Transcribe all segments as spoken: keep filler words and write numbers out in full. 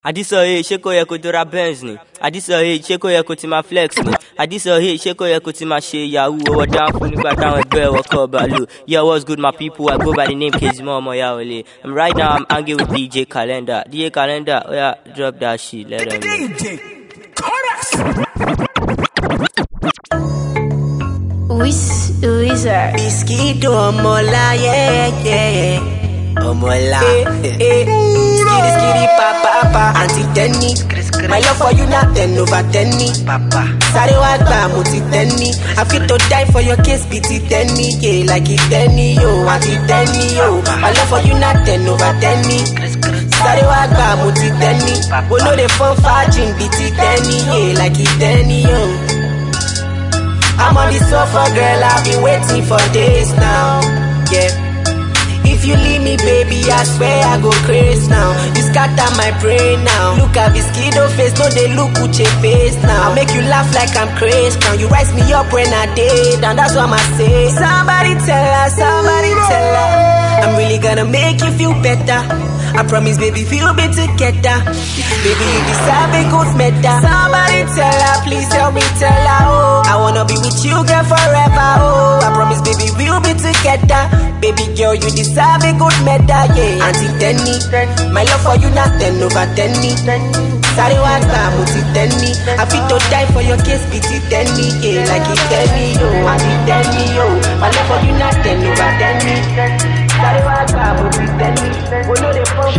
Adisa hey, sheko ye ko dora Benz ni. Adisa hey, sheko ye ko ti ma flex ni. Adisa hey, sheko ye ko ti ma she yahoo. Owo down for nigba down egbe wo ko balu. Yeah, what's good my people? I go by the name Kezimo Omoyawole. And right now I'm hanging with D J Calendar. D J Calendar, oh yeah, drop that shit. Let them know. D J Chorus. Wiz Wizard. Biscuito Omola, yeah, yeah. Omola, eh, eh. Skitty, skitty, papa, papa. Auntie Tenny, my love for you not ten over tenny, papa. Sorry, what I'm Tenny. I fit to die for your case, pity Tenny, yeah, like it Tenny, yo, Auntie Tenny, yo. My love for you not ten over tenny. Sorry, what I'm Tenny. Oh no, they fun fudging, pity Tenny, yeah, like it Tenny, yo. I'm on the sofa, girl, I've been waiting for days now, yeah. If you leave me, baby, I swear I go crazy now. You scatter my brain now. Look at this kiddo face, no they look Uche face now. I make you laugh like I'm crazy now. You rise me up when I did, and that's what I say. Somebody tell her, somebody tell her, I'm really gonna make you feel better. I promise, baby, we'll be together. Baby, you deserve a good meta. Somebody tell her, please help me tell her, oh, I wanna be with you, girl, forever, oh. I promise, baby, we'll be together. Baby girl, you deserve a good meta, yeah. Auntie Tenny, my love for you not ten over tenny. Sorry, what I'm Tenny. I fit to die for your case, pity Tenny, yeah, like it Tenny, yo. Auntie Tenny, yo, my love for you not ten over tenny. Sorry, what I'm Tenny. Oh no, they fall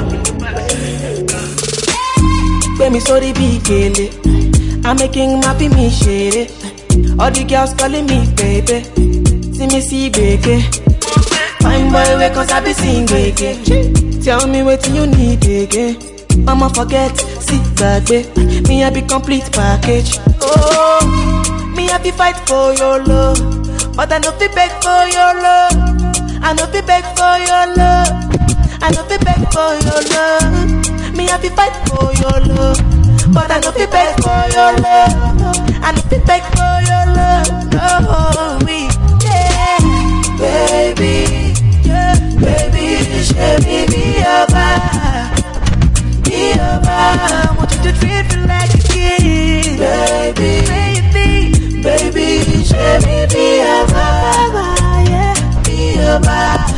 baby, me sorry, big girl. I'm making happy me share it. All the girls calling me baby. See me see baby. Fine boy, wake cause I be sing again. Tell me what you need again. Mama forget, sit back, babe. Me I be complete package. Oh, me I be fight for your love, but I no be beg for your love. I no be beg for your love. I no be beg for your love. Me I be fight for your love, but I no be beg for your love. I no be beg for your love. Oh, we, yeah, baby. Baby, show me be your vibe, be your vibe. I want you to treat me like a kid, baby, baby, baby, show me be your vibe, yeah, be your vibe.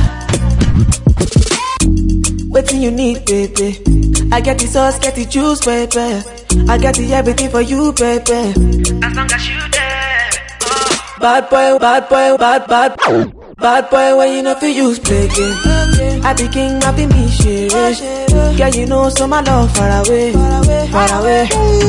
Waiting you need, baby. I get the sauce, get the juice, baby. I got the everything for you, baby. As long as you there. Oh. Bad boy, bad boy, bad, bad. Bad boy, when you know fi use play game. I be king, I be me shit. Girl, you know so my love far away, far away.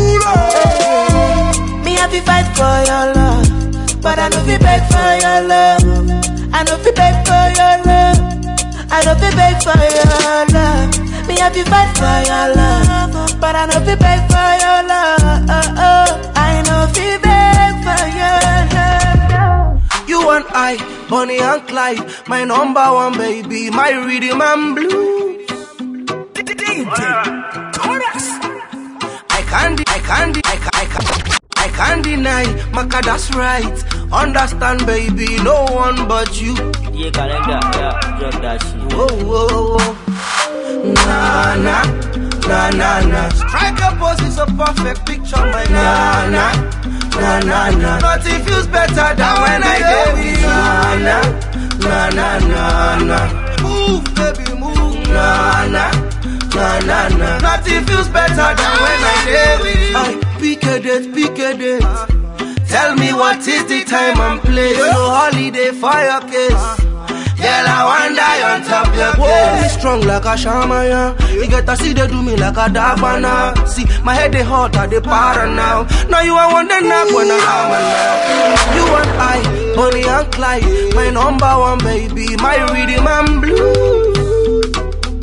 Me I be fight for your love, but I know fi beg for your love. I know fi beg for your love. I know fi beg for your love. Me I be fight for your love, but I know fi beg for your love. I know fi beg for your love. You and I, Bonnie and Clyde, my number one baby, my rhythm and blues. D J Chorus. I can't, I can't, I can't, I can't, I can't deny, Maka, that's right. Understand, baby, no one but you. Yeah, Calendar, yeah, drop that shit. Whoa, whoa, whoa. Na na, na na na. Striker pose is a perfect picture, my na na. Na na na, nothing feels better than when I get with you. Na na, na na na na. Move, baby, move. Na na, na na na. Nothing feels better than when I get with you. I pick a date, pick a date. Tell me what is the time and place. No holiday for your case. Girl, I want die on top your place. Me strong like a shaman. You get to see they do me like a dagwana. See, my head they hot, I they para now. Now you are one the knock when I hammer now. You and I, Bonnie and Clyde, my number one baby, my rhythm and blues.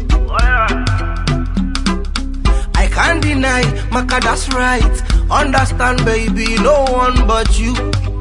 I can't deny, Maka, that's right. Understand, baby, no one but you.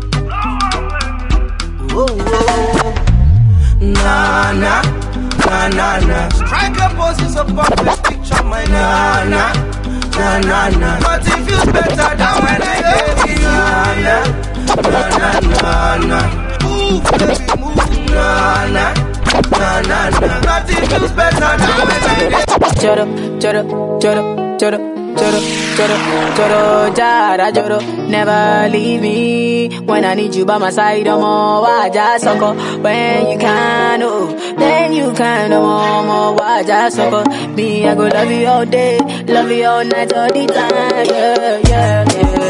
Whoa, whoa. Na na, na na na. Striker pose is a perfect picture, my na na, na na na. Nothing feels better than when I get you. Na na, na na na na. Move, baby, move. Na na, na na na. Nothing feels better than when I get you. Shut up, shut up, shut up. Choro, choro, choro, choro, jara, choro. Never leave me when I need you by my side. I'm all waja soko. When you can, oh, then you can, oh, more waja soko. Me, I go love you all day, love you all night, all the time. Yeah, yeah, yeah.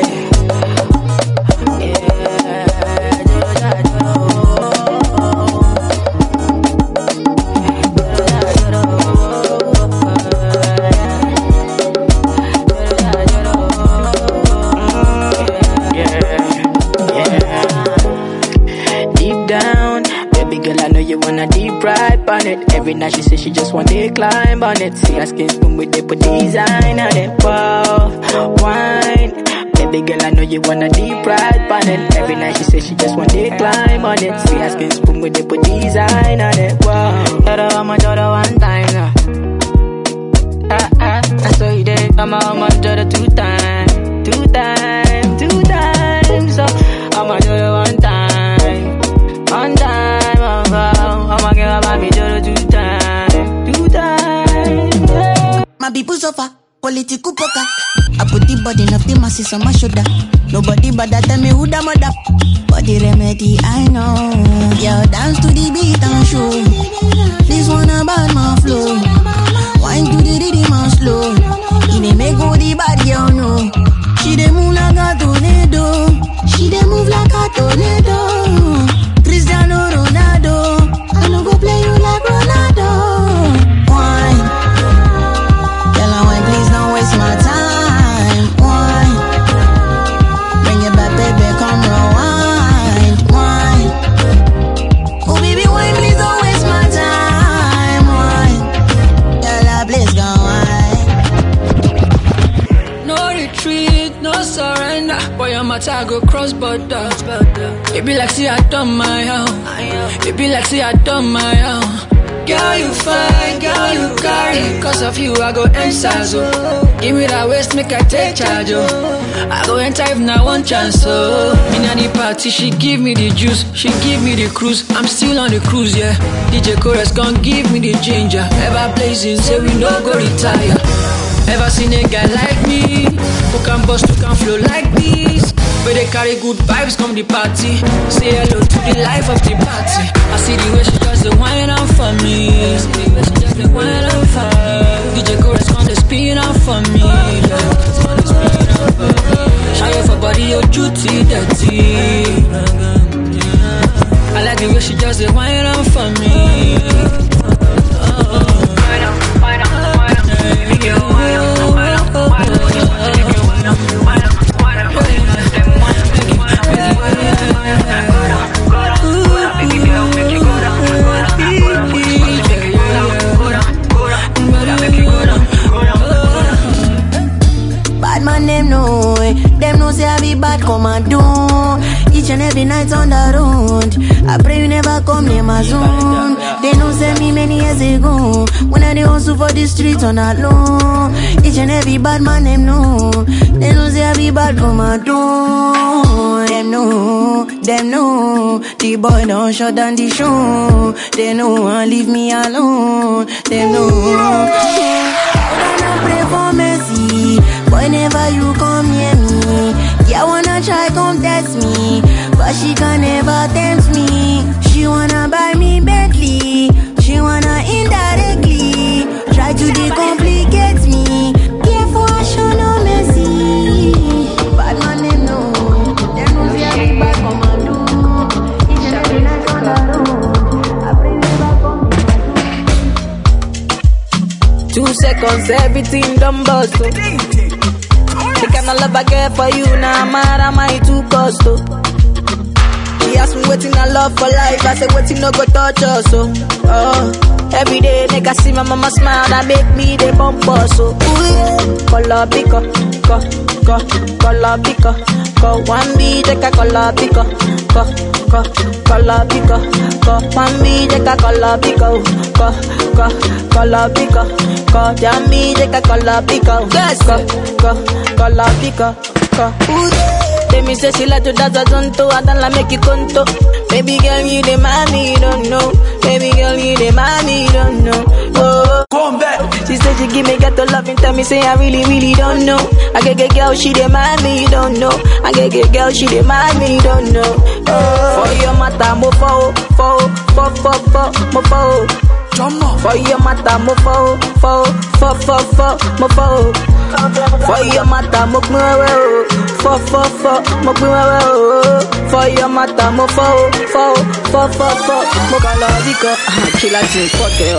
Every night she says she just want to climb on it. See her skin spoon with the put design on it. Wow, wine. Baby girl, I know you wanna deep ride on it. Every night she says she just want to climb on it. See her skin spoon with the put design on it. Wow, daughter, I'm a daughter one time now. Ah ah, I saw you there. I'm a I'm a daughter two times, two times, two times. So I'm a daughter one time, one time. Oh, oh, I'm a girl, I'm a daughter two times. My people suffer, political poker. I put the burden of the masses on my shoulder. Nobody but that tell me who the mother. But the remedy I know. Yeah, dance to the beat and show. This one about my flow. Wine to the rhythm and slow. It dey make go the bad girl know. She dey move like a tornado. She dey move like a tornado. Cristiano Ronaldo. I no go play you like Ronaldo. Wine. Please don't waste my time. Wine. Bring it back, baby, come rewind. Wine. Oh, baby, wine, please don't waste my time. Wine. Girl, please go wine. No retreat, no surrender. Boy, I'm a go cross border. It be like see I done my own. It be like see I done my own. Girl, you fine, girl, you carry. Cause of you, I go answer, so give me that waist, make I take charge, oh. I go enter if not one chance, oh. In any party, she give me the juice, she give me the cruise. I'm still on the cruise, yeah. D J Chorus gon' give me the ginger. Ever blazing, say we no go retire. Ever seen a guy like me? Who can bust, who can flow like this? But they carry good vibes, come the party. Say hello to the life of the party. I see the way she does the wine out for me. I see the way she does the wine out for me. D J Chorus on the spin out for me. Show you for body, your duty dirty. I like the way she does the wine out for me. Wine out, wine out, wine out. Baby girl, wine out, wine out, wine out. Just want to take you wine out, wine out, wine out. Bad man, them know, them know say I be bad commando. Each and every night on the road, I pray you never come near my zone. They know say me many years ago, when I dey hustle for the streets on alone. Each and every bad man, them know, they know say I be bad commando. Them know, them know, the boy don't shut down the show. They know and leave me alone. They know. Gonna pray for mercy whenever you come near me. Yeah, wanna try come test me, but she can never tempt me. She wanna buy me Bentley, she wanna indirectly try to decomplicate me. Careful, I show no mercy. Bad man, they know. Them know see I be bad commando. Each and every night on the road, I pray never come to Two seconds, everything done bust, oh. The kind of love I get for you, now nah, mad am I too cost, oh. She asked me waiting I love for life, I said waiting no go touch us, oh. Oh, every day make I see my mama smile, that make me the bump us, oh. Ooh yeah, color pico, co, co, color pico, co. One B, take a color pico, co, co, color pico, co. One B, take a color pico, co, co, color pico, co. Jammy, take a color pico, co, co, color pico, co. Ooh yeah. Let me say she like to dance a zonto, I don't like make you conto. Baby girl, you the mommy, you don't know. Baby girl, you the mommy, you don't know. Oh, Come back. she said she give me get the love and tell me say I really, really don't know. I get get girl, she the mommy, you don't know. I get get girl, she the mommy, you don't know. Oh, for your mata, mo fo, fo, fo, fo, fo, mo fo. For your mata, mo fo, fo, fo, fo, fo, mo fo. For your mata, mo gbewe, fo, fo, fo, mo gbewe. For your mata, mo fo, fo, fo, fo, fo, mo kalabiko. Killer thing, fuck it up.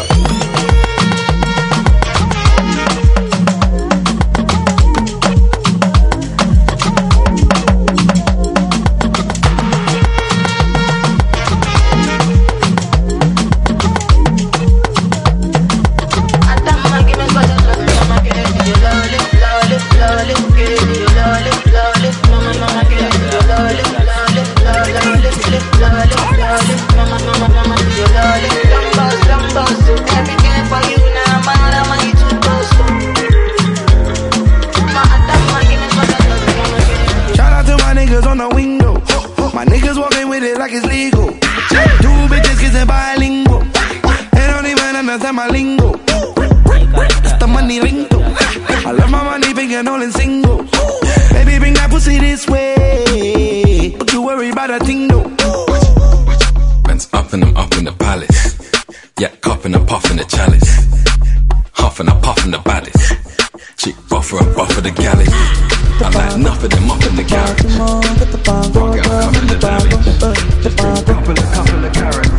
Like it's legal. Two bitches kissing bilingual. They don't even understand my lingo. That's the money lingo. I love my money big and all in single. Baby, bring that pussy this way. Don't you worry about a thing though. Man's up and I'm up in the palace. Yeah, cupping and puffing the chalice. Huffing and puffing the baddest. Chick buffer and buffer the galley. I like enough of them up in the garage. Rock out, come in the valley. Just bring a couple of, couple of carrots.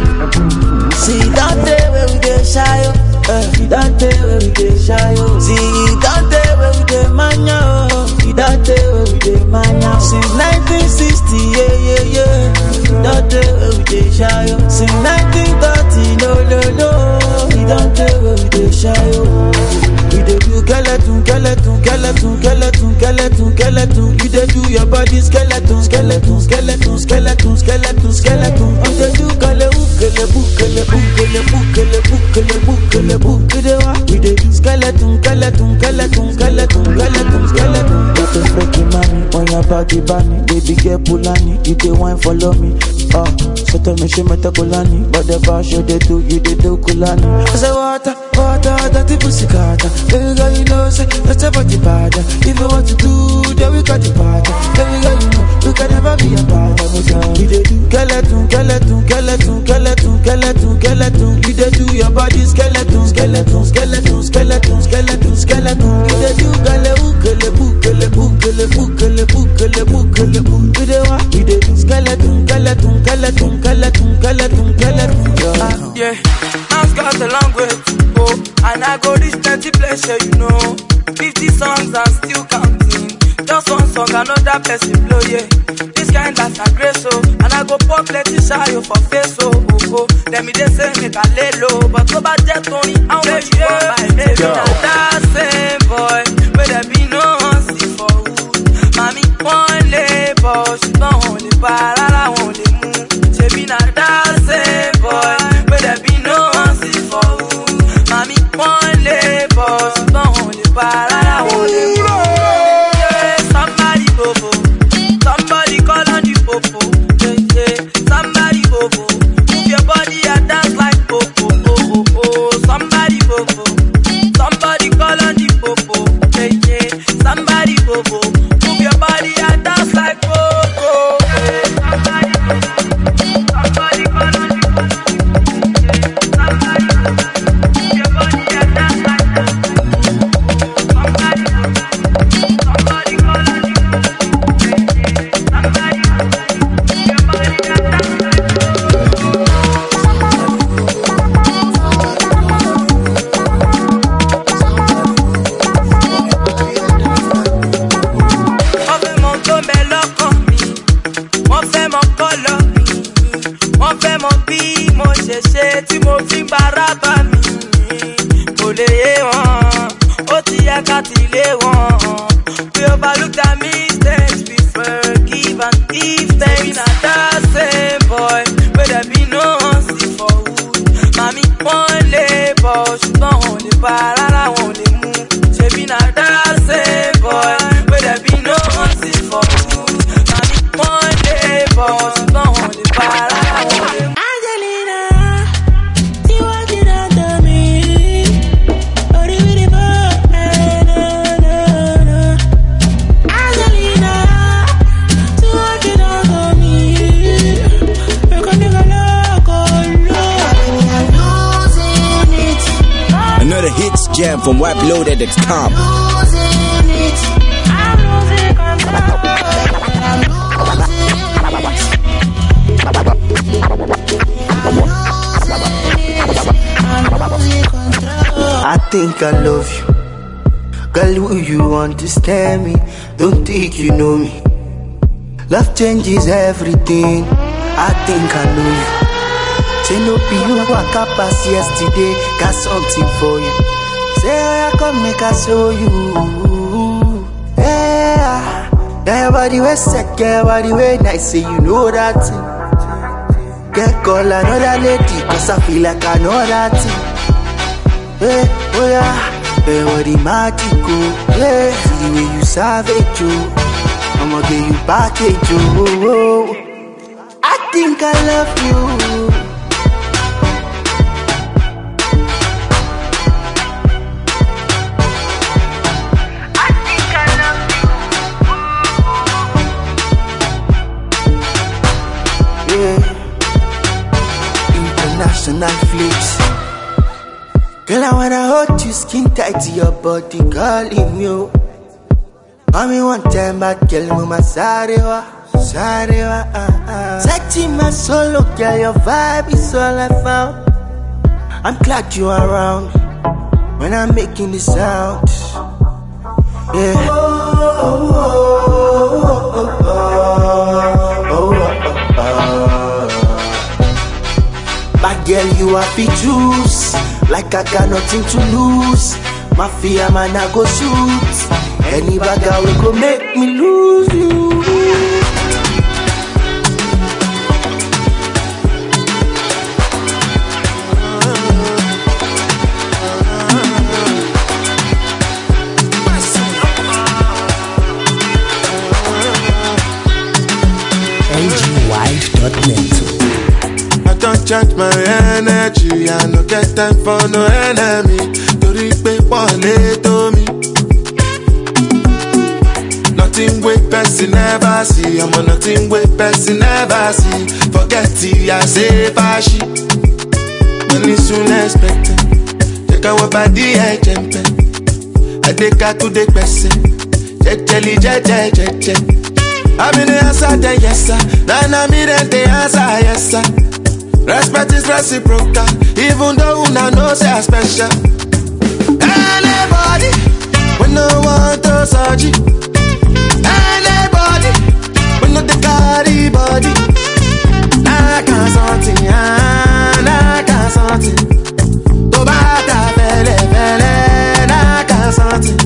See, don't tell where we get shy, oh. See, don't tell where we get shy, oh. See, don't tell where we get mania, oh. See, don't tell where we get mania. Since nineteen sixty, yeah, yeah, yeah. Don't tell where we get shy, oh. Since nineteen thirty, no, no, no. See, don't tell where we get shy, oh. We dey do skeleton, skeleton, skeleton, skeleton, skeleton, skeleton. You dey do your body skeleton, skeleton, skeleton, skeleton, skeleton, skeleton. You dey do kele ukele bukele bukele bukele bukele bukele bukele wa. We dey do skeleton, skeleton, skeleton, skeleton, skeleton, skeleton. Got a freaky mommy on your body, bunny. Baby girl Pulani, you dey wine follow me. Oh, so tell me she met a Kulani, but the bar show they do, you they do Kulani. I say water, water, that's the pussy carter. Baby girl, you know, say, that's about the party. If you want to do, then we got the party. Baby girl, you know, you can never be a part of it. You they do skeleton, skeleton, skeleton, skeleton, skeleton, skeleton. You they do your body skeleton, skeleton, skeleton, skeleton, skeleton, skeleton. You they do gale ukele bukele bukele bukele bukele bukele bukele. You they what? You they do skeleton, skeleton, skeleton, skeleton, skeleton, skeleton. Yeah, I've got a long way to go, and I go reach thirty places, you know. Fifty songs and still counting. Just one song, another person blow, yeah. This kind that's a grace, oh. And I go pop plenty shy for face, oh, oh, oh. Let me just say, make a lay low. But go back there, Tony, how much you want my baby? Now that same boy, where there be no one see for who. Mommy, one labor, she don't hold it, but I won't let move. She be not that same boy, where there be no one see for who. Mommy, one labor, she don't hold it, but I won't let move. Somebody bobo, somebody call on the popo. Yeah, yeah. Somebody bobo, move your body and dance like popo. Oh, oh, oh. Somebody bobo, somebody call on the popo. Yeah, yeah. Somebody bobo, move your body and dance like popo. Yeah. Somebody bobo, somebody call on the popo. Yeah. Somebody bobo, move your body and dance like popo. Somebody bobo, somebody call on the tí mo fi ń bára bá mi kò lè yé wọn ó ti yẹ ká ti lé wọn we overlook that mistakes we forgive and if they be na that same boy wey there be no one see for wood mami wọn lè bọ̀ ṣùgbọ́n wọn lè bá rárá wọn lè mú ṣebí na that same boy wey there be no one see for wood exclusive from web loaded dot com. Losing it. I'm losing control. I'm losing control. I think I love you. Girl, will you understand me? Don't think you know me. Love changes everything. I think I know you. Say no be you walk up past yesterday. Got something for you. Say I come make I show you. Yeah, yeah, your body was set, yeah, your body was nice. Say you know that thing. Get call another lady, cause I feel like I know that thing. Hey, oh yeah. Hey, what the magic, yeah. See the way you savage, you. I'ma give you package, you. I think I love you. I think I love you. Yeah. International flicks. Girl, I wanna hold you skin tight to your body, calling you. Call me one time, but girl, mama, sarewa, sarewa, ah, ah. Touching my soul, girl, your vibe is all I found. I'm glad you are around when I'm making the sound. Yeah. Oh, oh, oh, oh, oh, oh, oh, oh, oh. But girl, you have to choose. Like I got nothing to lose. Mafia man, I go shoot. Any bagger will go make me lose you. L G wide dot net. Don't charge my energy. I no get time for no enemy. Tori pe pole to me. Nothing with person never see. I'm on nothing with person never see. Forget it, I say fashi. Money soon expected. Take our body, I jump. I take a to the person. Jelly, jelly, jelly. I'm in the answer, then yes sir. Nana me then the answer, yes sir. Respect is reciprocal, even though una know say I special. Anybody, when no one to search you. Anybody, when no the carry body. I can't something, I can't something. To bata bele bele, I can't something.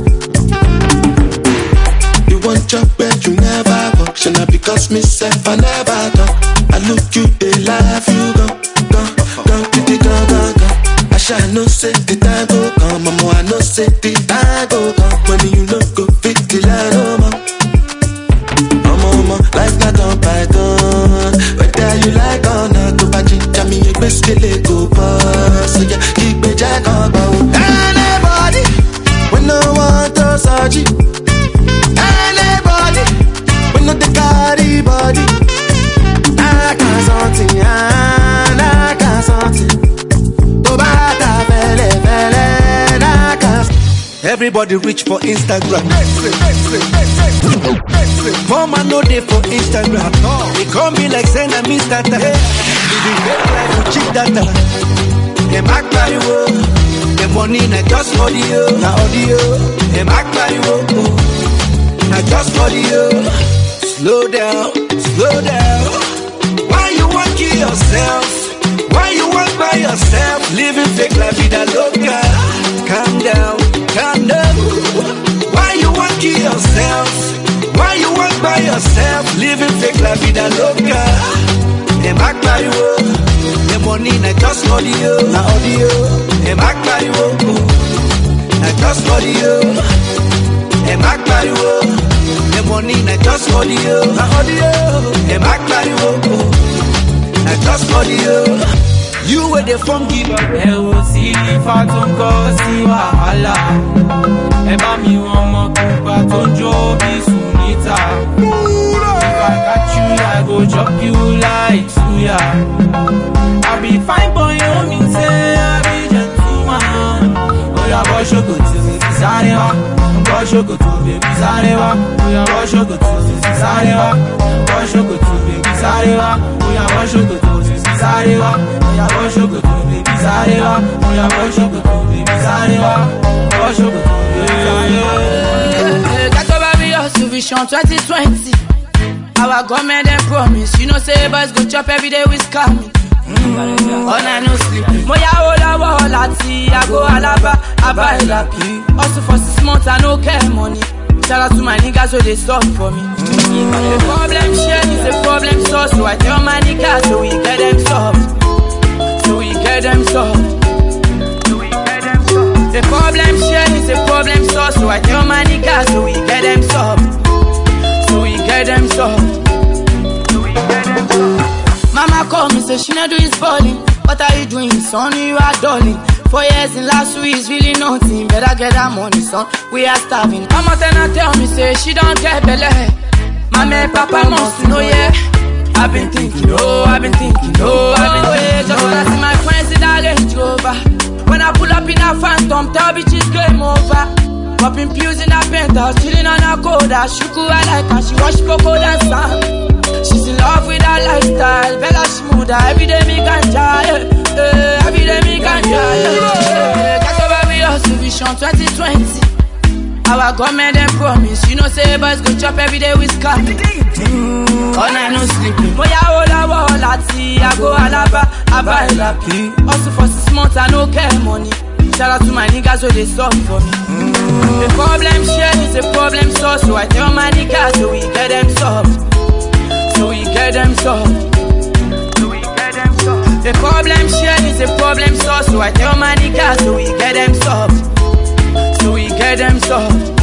You want your bed, you never walk. Should not because myself I never talk. I look you, they laugh, you go, go, go, go, go, go, go. I shall no say the time go come, mama, I no say the time go come. When you look go fit the line, oh, mama. Mama, mama, life not on python. Whether you like or not, go back in, me a best go pass. So yeah, keep me jack on bow. Anybody, when no one to search you. Anybody, when no the carry body. I can't something, I can't something. To bata bele bele, I can't. Everybody reach for Instagram. Mama no day for Instagram. They call me like send a Mister Tata. Living fake life with cheap data. Them act by you. The money not just for you, na audio. Them act by you. Not just for you. Slow down, slow down. Why you want to kill yourself? Why you work by yourself? Living fake la vida loca. Calm down, calm down. Why you want to kill yourself? Why you work by yourself? Living fake la vida loca. Them act by you. The money not just for you, na audio. Them act by you. Not just for you. Them act by you. The money not just for you, na audio. Them act by you. Not just for you. You were the funky. Ẹ wo sí ifá tó ń kọ́ sí wàhálà. Ẹ bá mi wọn ọmọ pupa tó ń jó bí Sunita. If I catch you, I go chop you like suya. I be fine boy, you mean say I be gentleman. Oya boy ṣòkòtì Sarewa, wash your go to baby Sarewa, we are wash your go to Sarewa, wash your go to baby Sarewa, we are wash your go to Sarewa, we are wash your go to baby Sarewa, we are wash your go to baby Sarewa, wash your go to baby Sarewa. Got over me your vision twenty twenty. Our government and promise, you know say boys go chop every day with scamming. Mm. On I no sleep. Moya ola wala ti, I go alaba, I buy lappy. Also for six months I no care money. Shout out to my niggas so they stop for me. Mm. The problem share is a problem solved, so I tell my niggas so we get them solved. So we get them solved. So we get them solved. The problem share is a problem solved, so I tell my niggas so we get them solved. So we get them solved. So we get them solved. Mama call me, say she not do his balling. What are you doing, son? You are darling. Four years in last week is really nothing. Better get that money, son. We are starving. Mama then I tell me, say she don't get belly. Mama and Papa must know, yeah. I've been thinking, oh, I've been thinking, oh, I've been thinking. Just wanna see my friends in that Range Rover. When I pull up in a Phantom, tell bitches game over. Popping pills in a penthouse, chilling on a coda. Shuku I like her, she wash cocoa dance song. She's in love with her lifestyle, Bella Shmuda. Every day me ganja, yeah, yeah. Every day me ganja, yeah, yeah. Got over me hustle vision twenty twenty. Our government and promise, you know say boys go chop every day with scamming. Mm. All night no sleeping. Moya ola wala ti, I go alaba, I buy lappy. Also for six months I no care money. Shout out to my niggas so they stop for me. Mm. The problem share is a problem solved, so I tell my niggas so we get them solved. So we get them solved. So we get them solved. The problem share is a problem solved, so I tell my niggas so we get them solved. So we get them solved.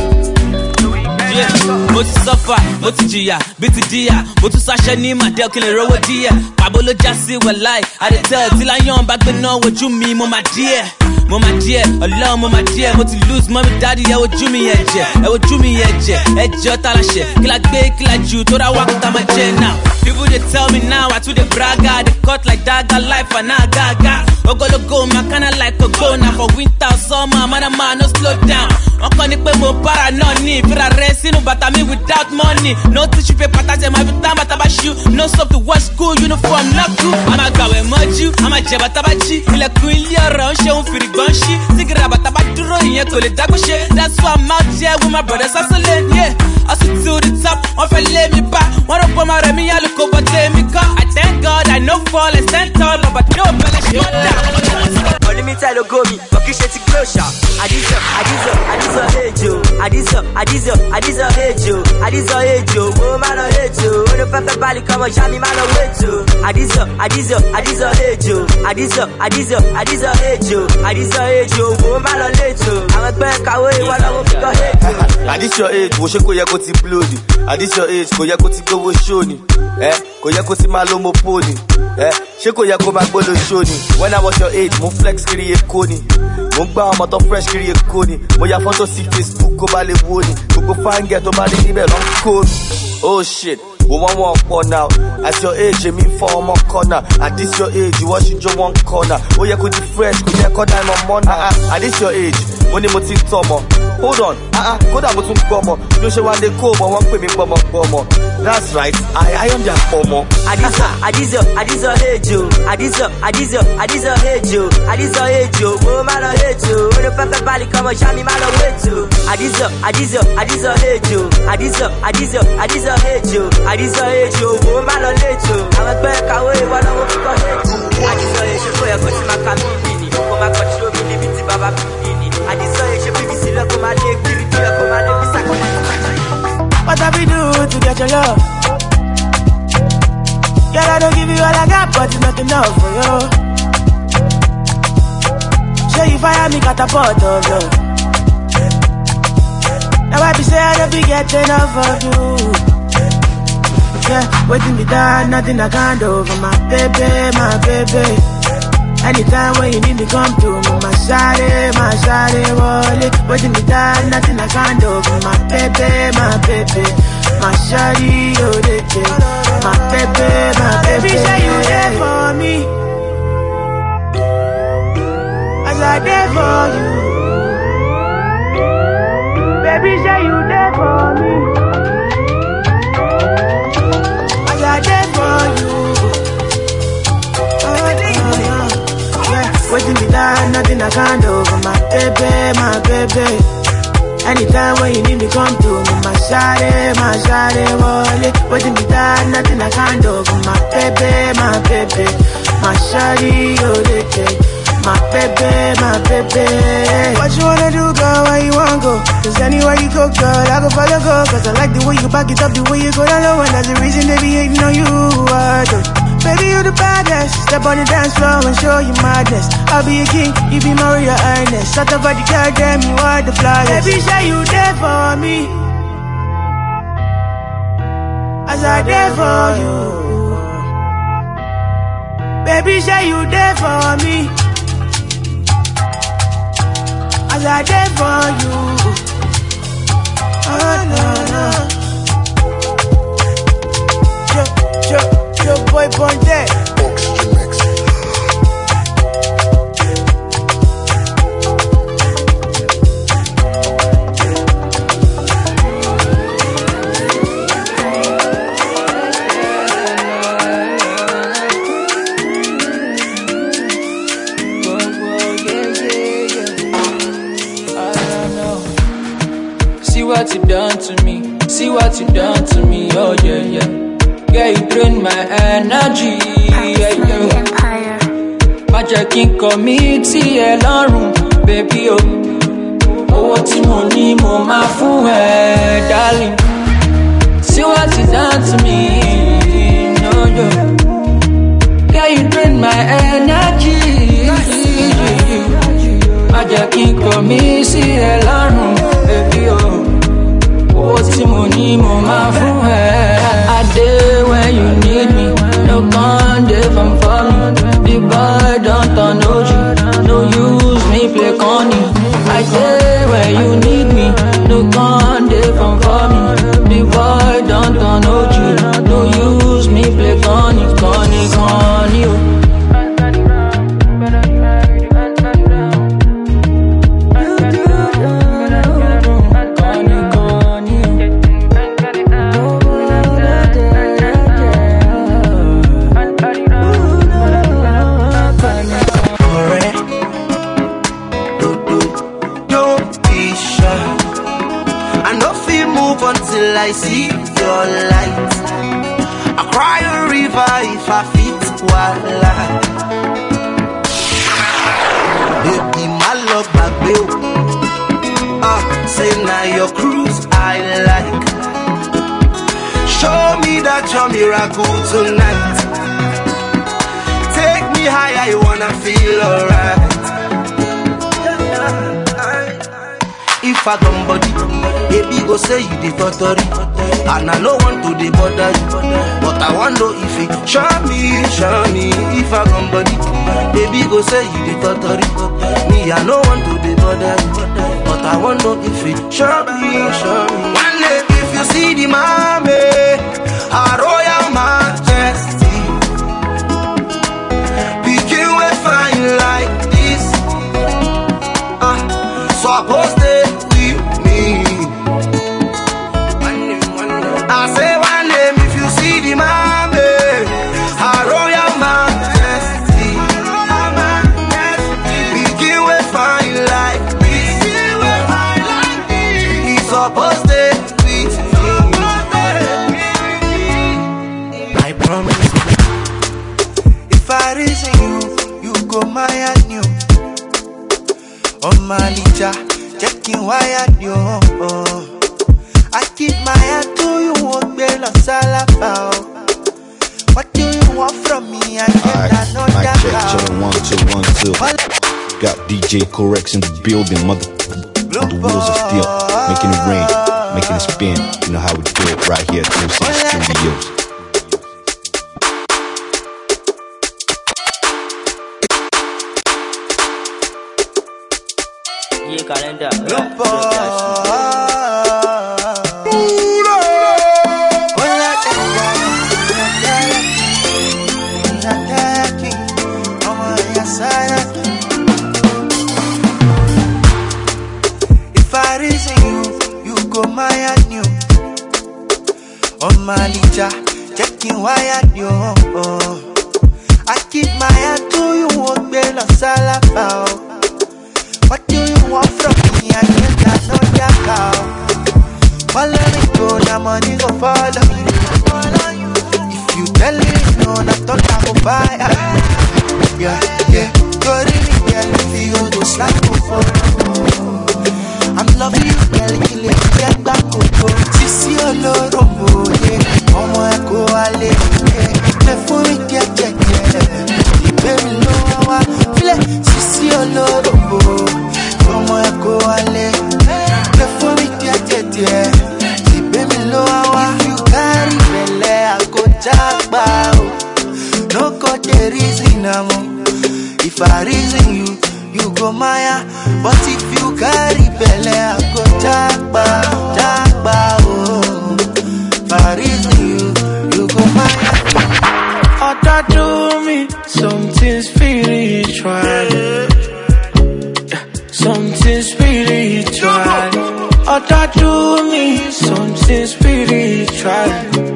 Yeah, mo ti suffer, mo ti jìyà, bí ti díyà, mo tún sáṣẹ́ ní màdé kí lè rówó díẹ̀. Pàbó ló já sí wàláì, I dey tell tí láyọ̀n bá gbé náà wojú mi, mo máa díẹ̀. Mo máa díẹ̀, ọlọ́run mo máa díẹ̀, mo ti lose mọ́mí dáàdì, ẹ wojú mi ẹ̀jẹ̀, ẹ wojú mi ẹ̀jẹ̀, ẹ̀jẹ̀ ọ̀tá láṣẹ, kí la gbé kí la jù, tó dá wá kó tá máa jẹ now. People they tell me now, I too they bragga, they cut like dagger, life and now gaga. Ogologo, my kinda like a go now for winter, summer, man and man, no slow down. On connaît pas mon para, non, ni, vira racing, no bata me without money. No tissue paper, that's my time, but about you. No soft to watch school, uniform, not cool. I'm a gawe moju, I'm a jeba tabachi. Il a cool, you're around, she won't feel gunshi. Sigra batabaduro, in your collet, that's why I'm out here with my brothers, hustling, yeah. I sit to the top, on fell let me back. One of my remi, I look over there, me car. I thank God, I know fall and stand tall, but no belly, shut down. Only me tell you go me, but you should closure. Adizo, Adizo, Adizo, Hejo. Adizo, Adizo, Adizo, Hejo. Adizo, Hejo. Oh, man, I hate you. Oh, the pepper bally come on, Shami, man, I hate you. Adizo, Adizo, Adizo, Hejo. Adizo, Adizo, Adizo, Hejo. Adizo, Hejo. Oh, man, I hate you. I'm a back away, what I want to go hate you. At this your age, what you go, you go to bloody. At this your age, go, you go to go with Shoni. Eh, go, you go to Malomo Pony. Eh, Sheko, you go back, go to Shoni. When I was your age, mo flex, create Kony. Mo gba ọmọ tó fresh kiri Èkó ni. Mo ya photo sí Facebook kó bá lè wo ni. Gbogbo fan get tó bá lè níbẹ̀ lọ ń kó mi. Oh shit, we want one corner now. At your age, you mean for one corner. At this your age, you watch you one corner. Oh yeah, could you fresh, could you call time on Monday? Uh-uh. At this your age, money mo ti tomo. Hold on, uh-uh, go down mo tún gbọ́mọ. Ló ṣe wá dé kó mọ, wọ́n pè mí gbọ́mọ gbọ́mọ. That's right, I, I am their gbọ́mọ. Adizo, Adizo, Adizo, Hejo. Adizo, Adizo, Adizo, Hejo. Adizo, Hejo. Oh, man, I hate you. Oh, the pepper bally come on, Shami, man, I hate you. Adizo, Adizo, Adizo, Hejo. Adizo, Adizo, Adizo, Hejo. Adizo, Hejo. Oh, man, I hate you. I'm a back away, what I want to go hate you. Adizo, Hejo, for your coach, my camini. For my coach, you will leave it, Baba Pini. Adizo, Hejo, B B C, look, my leg, give it to you, come on, let me sack on. What have we do to get your love? Girl, I don't give you all I got, but it's not enough for you. Show you fire me, catapult of you. Now I be say I don't be getting enough of you. Yeah, waiting me down, nothing I can't do for my baby, my baby. Anytime when you need me, come to me, my shawty, my shawty, wallet. Waiting me down, nothing I can't do for my baby, my baby. My shawty, oh, they care. My baby, my baby. Say you there for me, as I there for you. say you there for me. As I there for you. Oh, oh, yeah. Waiting me down, nothing I can't do for my baby, my baby. Anytime when you need me, come to me, my shawty, my shawty, wallet. Waiting me down, nothing I can't do for my baby, my baby. My shawty, oh, they take. My baby, my baby. What you wanna do, girl? Where you wanna go? Cause anywhere you go, girl, I go follow, go. Cause I like the way you back it up, the way you go down low. And that's the reason they be hating on you, I do. Baby, you the baddest. Step on the dance floor and show you madness. I'll be a king, you be Maria Ernest. Shut up for the girl, damn, you are the flyest. Baby, say you there for me. As I there for you. Baby, say you there for me. As I there for you. Oh, no, no. Yo, yo. Your boy born dead. Oxygen mix. See what you done to me. See what you done to me. Oh yeah, yeah. Yeah, you drain my energy. Yeah, yeah. Magic King committee alone, baby. Oh, oh, what you money, mo ma fun eh, darling. See what you done to me, no, no. Yeah, you drain my energy. Magic King committee alone, baby. Oh, oh, what you money, mo ma fun eh. Day when you need me, no condemn from for me. The boy don't turn O G, no use me play corny. I day when you need me, no condemn from for me. The boy don't turn O G, no use me play corny, corny, corny. I see your light. I cry a river if I fit wala. Baby, my love, my babe. Ah, say now your cruise I like. Show me that your miracle tonight. Take me higher, I wanna feel alright. If I come body, baby go say you the totally. And I no want to the bother you, but I want to if it show me, show me. If I come body, baby go say you the totally. Me I no want to the bother you, but I want to if it show me, show me. One day if you see the mommy, her royal majesty, begin with fine like this. Ah, uh, suppose they. I say one name if you see the mommy, her royal majesty, begin with fine like this. He's supposed to with me. I promise you, if I reason you, you go my new. On my licha, checking why I do. I keep my hand to you, won't be lost all about. What do you want from me? I can't know that. Mic check, check, one, two, one, two. Got D J Correx in the building, mother. The wheels are still making it rain, making it spin. You know how we do it right here at two six Studios. Yeah, calendar. Maya new. On my licha, checking wire new. I keep my eye to you, won't be lost all about. What do you want from me? I can't know your cow. Follow me, go, now money go follow me. If you tell me no, not all I go buy. Yeah, yeah, go really, girl, if you go slack for. I'm loving you, girl, kill it, get back, go, go. Sisi olorobo, yeah, omo eko ale, yeah. Me for me, get, get, get. Baby, no, I feel it. Sisi olorobo, omo eko ale, me for me, get, get, get. Baby, no, I if you carry belle, I go jagba. No go the reason, amo. If I reason you, you go Maya. But if you carry belle, I go jagba, jagba, oh. If I reason you, you go Maya. Oh, that do me something spiritual. Yeah, something spiritual. Oh, that do me something spiritual.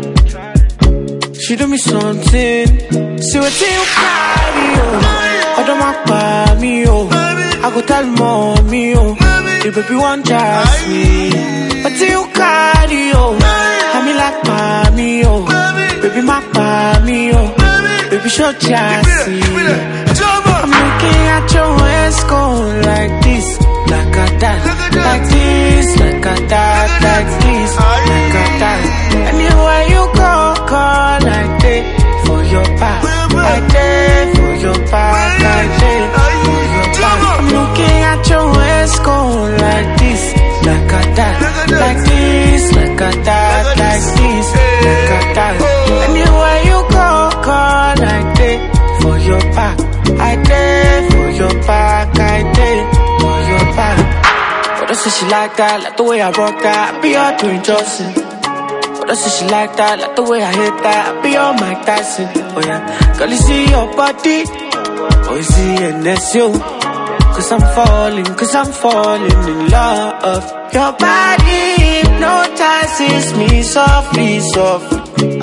She do me something. See what you carry, oh. I don't want me, oh. I go tell mommy, oh. The baby want just me. But you carry, oh. I me like mommy, oh. Baby, my mommy, oh. Baby, show chassis. I'm looking at your waist going like this, like a that, like this, like a that, like this, like a that. Anywhere you go, call like that for your back, like that for your back, like that for your back. I'm looking at your waist going like this, like a that, like this, like a that, like this, like a that. Anywhere you go, call like that for your back, I did for your back, I did for your back. But I say she like that, like the way I rock that, I be all doing Johnson. But I say she like that, like the way I hit that, I be all Mike Tyson. Oh yeah, girl you see your body, oh you see and that's you. Cause I'm falling, cause I'm falling in love. Your body hypnotizes me softly, softly.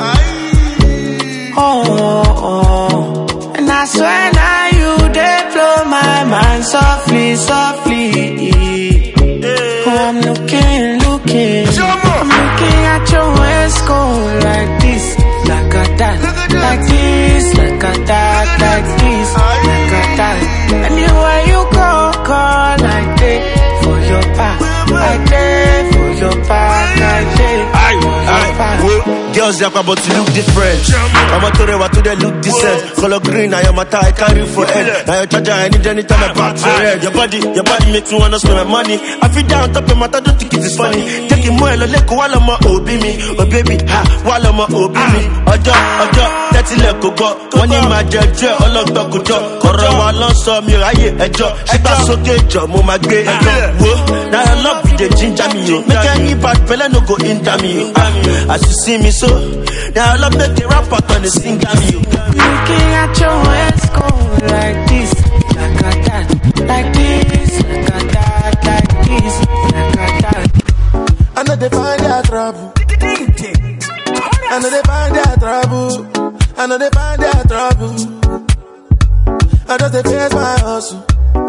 Oh, oh, oh. And I swear now you, they blow my mind softly, softly. Oh, I'm looking, looking. I'm looking at your waist go like this, like a that, like this, like a that, like this, like a that. Anywhere you go, call like that for your back, like that for your back, like that for your back. Girls yap about to look different. I'm a today, what do they look decent? Color green, I am a tie, I carry for head. Now your charger, I need anytime I back for red. Your body, your body makes me wanna spend my money. I feel down top of my don't think it is funny. Taking more, like while I'm a obi me. Oh baby, ha, while I'm a obi me. Ojo, ojo, that's it, let go go. One in my jet, all of the good job. Corra, one lost on me, I hear a job. She got so good job, mama, great. Now I love you, the ginger me. Make any bad fella no go into me. As you see me, so now I love make the rap out on the sing at you. Looking at your waist go like this, like a that, like this, like a that, like this, like a that. I know they find their trouble. I know they find their trouble. I know they find their trouble. I know they face my hustle.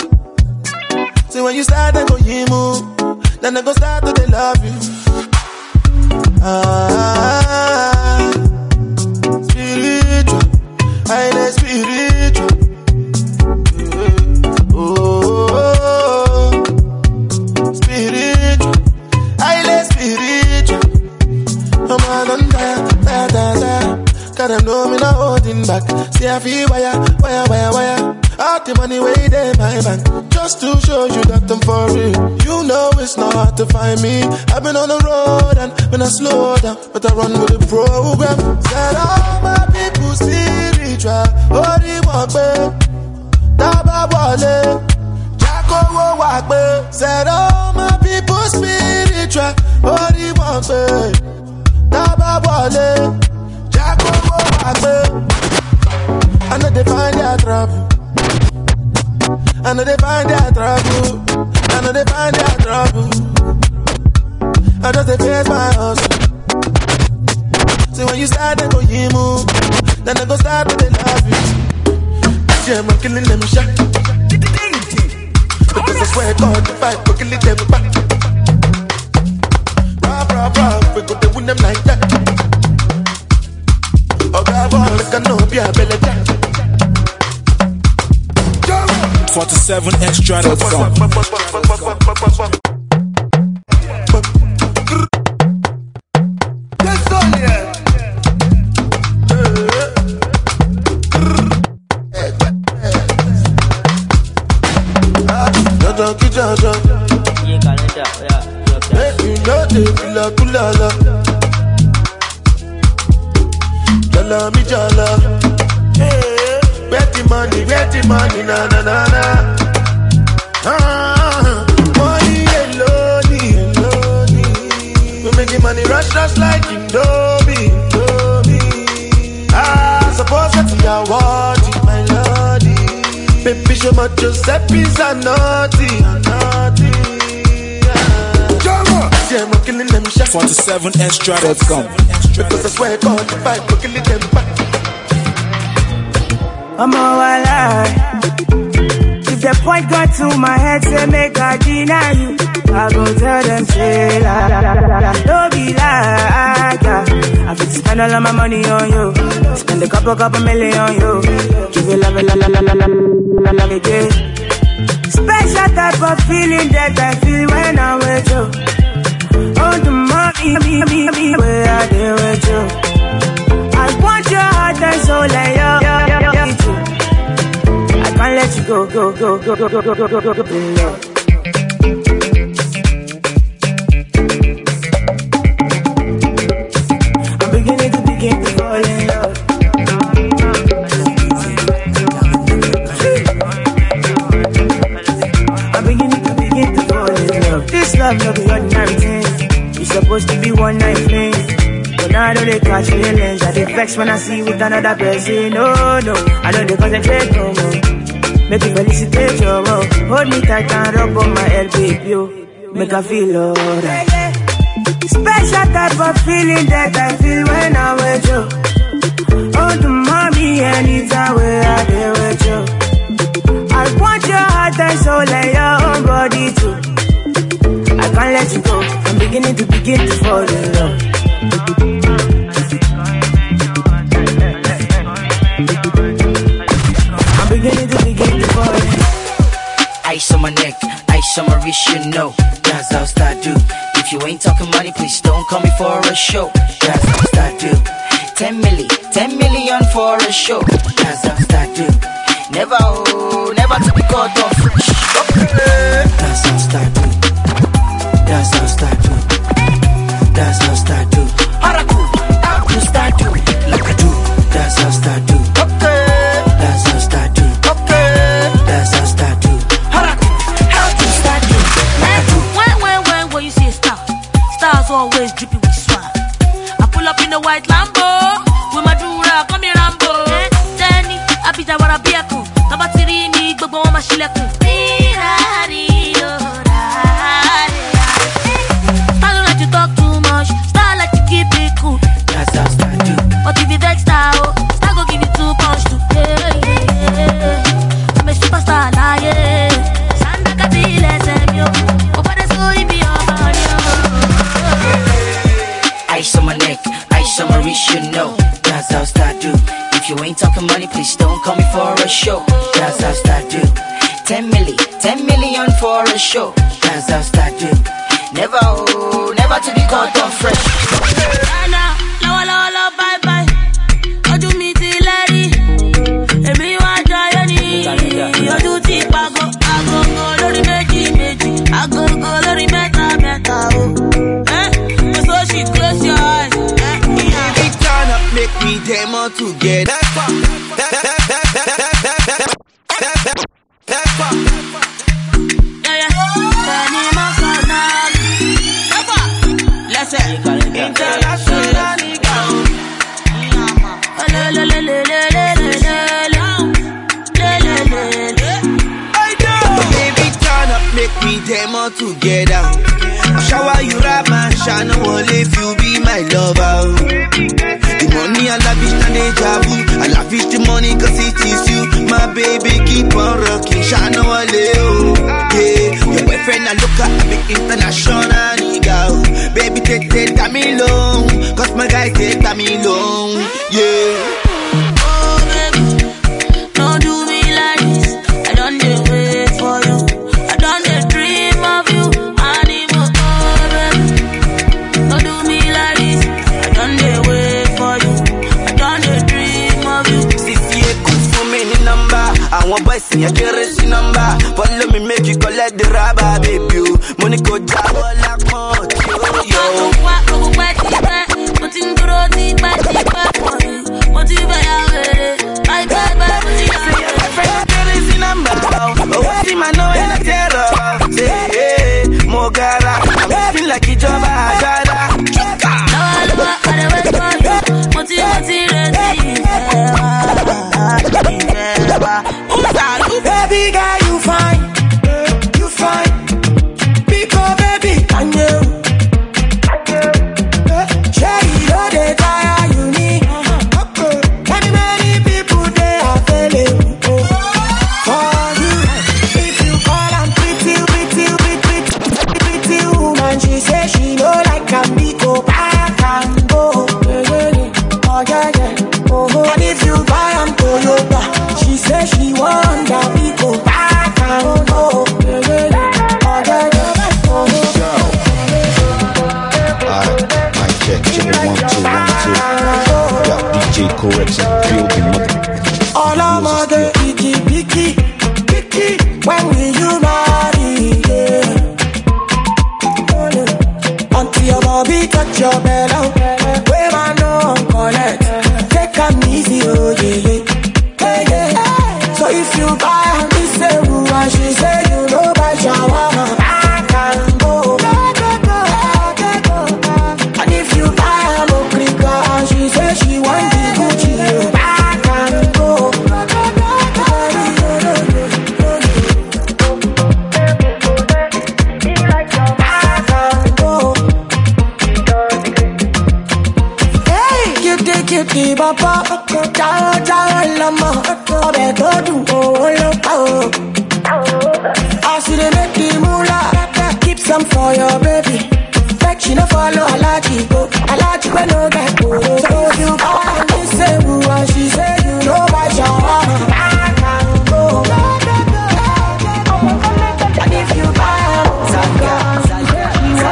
See when you start they go you move, then they go start to they love you. Ah, spiritual, highly spiritual. Oh, spiritual, highly spiritual. I'm all on that, da da da. Cause them know me not holding back. See I feel wire, wire, wire, wire. All the money way there my bank. Just to show you that I'm for real. You know it's not hard to find me. I've been on the road and when I slow down, but I run with the program. Said all my people spiritual. Oh, the walk back. Taba wale. Jacko wo walk back. Said all my people spiritual. Oh, the walk back. Taba wale. Jacko wo walk back. I know they find their trouble. I know they find their trouble. I know they find their trouble. I just dey face my hustle. So when you start, then go you move. Then I go start with the love you. Yeah, I'm killing them shot. Because I swear God, the fight go kill them back. Bra, bra, bra, we go to win them like that. Oh, God, boy, I can know be a belly jack. forty-seven extra dot com. Junkie Jojo, make you know the kula kula la. Jala mi jala, where the money, where the money, na na na na. Ah, money alone, alone. We make the money rush, rush like Indomie, Indomie. Ah, suppose that's your word, my lordy. Baby, show my Giuseppe's a naughty, a naughty. Yeah, I'm killing them shots. forty-seven extra dot com. Because I swear God, the fight, we're killing them back. I'm all alive. If the point got to my head, say make I deny you. I go tell them, say la la la la la. Don't be like that. I fit spend all of my money on you. Spend a couple, couple million on you. Give you love, la la la la la la la again. Special type of feeling that I feel when I'm with you. Oh, the mommy, me, me, me, where I deal with you. I want your heart and soul and yo, yo, yo, yo, yo. I can't let you go, go, go, go, go, go, go, go, go, go, go, no. I'm beginning to begin to fall in love. I'm beginning to begin to fall in love. This love no be ordinary thing. It's supposed to be one night thing. But now I know they catch feelings. I dey vex when I see you with another person. No, no, I know they concentrate no more. Make you felicitate your love. Hold me tight and rub on my head, baby, yo. Make I feel alright. Special type of feeling that I feel when I'm with you. Oh, the mommy, anytime where I deal with you. I want your heart and soul and your own body too. I can't let you go. I'm beginning to begin to fall in love. I'm beginning to begin to fall in love. Ice on my neck, ice on my wrist, you know. That's how I do. If you ain't talking money, please don't call me for a show. That's how I do. Ten milli, ten million for a show. That's how I do. Never, oh, never to be caught off. That's how I do. That's how I do. That's how I do. Haraku, how to start do? Like I do. That's how I do. Okay. That's how I do. Okay. That's how I do. Haraku, how to start do? Like I do. When, when, when, when you see a star, stars always dripping with swag. I pull up in the white Lambo with my Dura, come here Rambo. Jenny, I be that what I be a cool. Tabatiri me, gbogbo wọn ma ṣílẹ̀kùn. Style like you talk too much, style like you keep it cool. That's how I do. But if you vex style, style go give you two punch too. Yeah, yeah, yeah. I'm a superstar, nah, yeah. Sanda katile semyo, opade sori bi omanyo. Ice on my neck, ice on my wrist, you know. That's how I do. If you ain't talking money, please don't call me for a show. That's how I do. Ten milli, ten million for a show. That's how I do. Never, oh, never to be caught on fresh. Ana, lawa lawa lawa, bye bye. Ojú mi ti lẹ́rí, èmi wá jayé ni. Ojú ti pàgọ́, agogo lórí méjì méjì, agogo lórí mẹ́ta mẹ́ta o. Eh, so she close your eyes. Eh, baby, turn up, make me demo together. That's what, that, that, that, that, that, that, that, that, that's what. Yeah, yeah. Tani Masana. Let's say, international nigga. Le le le le le le le le le le le le. Baby, turn up, make make we demo together. Shower you rap man, shine only if you be my lover. The money I love is not deja vu. I love it the money cause it is you. My baby keep on rocking, shine only oh. Yeah, your boyfriend I look at me international nigga. Baby take take that me long, cause my guy take that me long. Yeah. One boy see a kerosene number. Follow me, make you collect the rubber, baby. Money go jab like more, yo. Like a job, I baby girl, you fine, you fine. Because baby, can you? Cherry, no they tire you need. Many many people they are failing for you. If you call and pretty, pretty, pretty, pretty woman, she say she know like a Miko back and go. Oh yeah yeah. And if you buy am Toyota, she say she want that Miko back and go. Alright, mic check, check it, one, two, one, two. Got D J Correction, building mother. All I'm on the picky, picky, picky. When will you marry? Yeah. Until your body touch your belly, where man don't collect. Take am easy, oh yeah, yeah, yeah, yeah. So if you buy her this say who and she say you know by shawarma, I can go. And if you buy her mokrika and she say she want the Gucci, I can go. Hey, you dig it, keep up, ciao, ciao, lama. Obe to do, oh, oh. I see they make the moolah. Keep some for your baby. Like she no follow Alaji go. Alaji we no get go. So if you buy this say who and she say you know by shawarma, I can go. And if you buy Zaga, Zaga,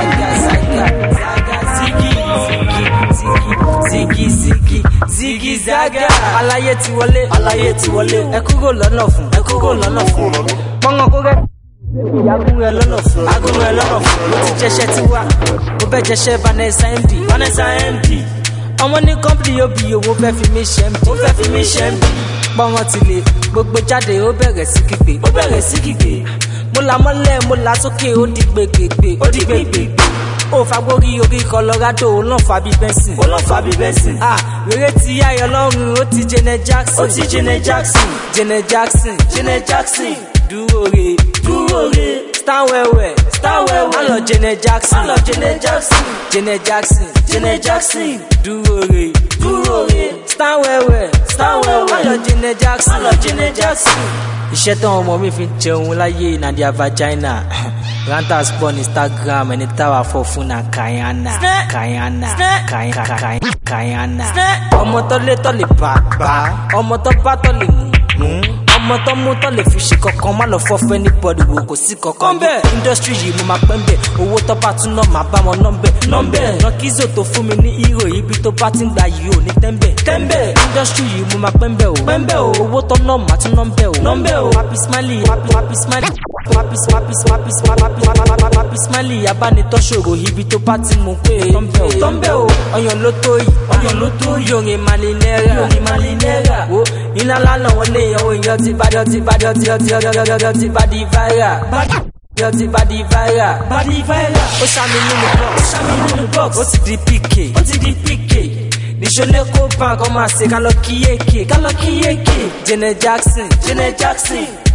Ziggy, Ziggy, Ziggy, Zaga. Alaye ti wọlé, alaye ti wọlé. Ẹ kúrò lọ́nà fún, ẹ kúrò lọ́nà fún. Mọ́ngàn kó rẹ̀. Agun ẹ lọ́nà fún, agun ẹ lọ́nà fún. Mo ti jẹ́ṣẹ́ ti wá, mo bẹ́ jẹ́ṣẹ́ Vanessa M D, Vanessa M D. Ọmọ ní kọ́mpìlì yóò bí owó fẹ́ fi mí ṣe M D, ó fẹ́ fi mí ṣe M D. Pọ́nrán ti lè, gbogbo jáde ó bẹ̀rẹ̀ sí kígbe, ó bẹ̀rẹ̀ sí kígbe. Mo la mọ́lẹ̀, mo la sókè, ó di gbègbègbè, ó di gbègbègbè. Ó fagbórí orí Colorado, ó lọ́n fa bí bẹ́sìn, ó lọ́n fa bí bẹ́sìn. Ah, rere ti ayọ̀ lọ́rùn, ó ti Janet Jackson, ó ti Janet Jackson, Janet Jackson, Janet Jackson. Dúró re, dúró re. Star wẹ́wẹ́, star wẹ́wẹ́. I love Janet Jackson, I love Janet Jackson, Janet Jackson, Janet Jackson. Dúró re, dúró re. Star wẹ́wẹ́, star wẹ́wẹ́. I love Janet Jackson, I love Janet Jackson. Iṣẹ́ tán ọmọ mi fi ń jẹun láyé na their vagina. Rantas pọ̀ ní Instagram ẹni táwa fọ́ fún na Kayana, Kayana, Kayana, Kayana. Ọmọ tó lé tó lè bá, ọmọ tó bá tó lè mú. Ọmọ tó mú tó lè fi ṣe kankan má lọ fọ́ fún anybody wo kò sí kankan bẹ́ẹ̀. Industry yìí mo máa pẹ́ ń bẹ̀, owó tó bá tún náà máa bá wọn nọ́mbẹ̀. Nọ́mbẹ̀ Rọ́kízò tó fún mi ní hero ibi tó bá ti ń gba yìí ò ní tẹ́ńbẹ̀. Tẹ́ńbẹ̀ Industry yìí mo máa pẹ́ ń bẹ̀ o. Pẹ́ ń bẹ̀ o. Owó tó náà máa tún nọ́mbẹ̀ o. Nọ́mbẹ̀ o. Happy Smiley, happy happy Smiley, happy happy happy happy happy Smiley abánitọ́ṣòro ibi tó bá ti mú pé. Tọ́ńbẹ̀ o. Tọ́ńbẹ̀ o. Ọyàn ló tó yìí, ọyàn ló tó yìí. Yorin malinera, yorin malinera. Wo iná lánàá wọlé ìyàwó ìyàn ti bá dọ̀ ti bá dọ̀ ti ọtí ọtí ọtí bá di viral. Ọtí bá di viral. Bá di viral. Ó ṣàmì nínú box. Ó ṣàmì nínú box. Ó ti di P K. Ó ti di P K. Níṣọ́lẹ̀ kó bank ọmọ àṣẹ kálọ̀ kíyèké. Kálọ̀ kíyèké. Janet Jackson. Janet Jackson.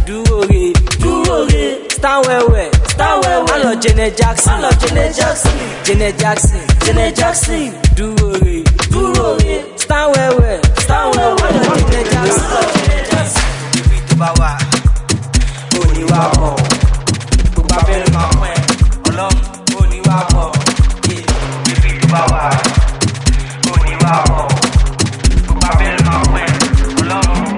dúró re, dúró re. Stand well well, stand well well. Hello Janet Jackson, hello Janet Jackson, Janet Jackson, Janet Jackson. Dúró re, dúró re. Stand well well, stand well well. Hello Janet Jackson, hello Janet Jackson. Ibi tó bá wà, ó ní wá bọ̀. Gbogbo abẹ́rẹ́ máa pẹ́, ọlọ́run ó ní wá bọ̀. Ibi tó bá wà, ó ní wá bọ̀. Gbogbo abẹ́rẹ́ máa pẹ́, ọlọ́run ó ní wá bọ̀.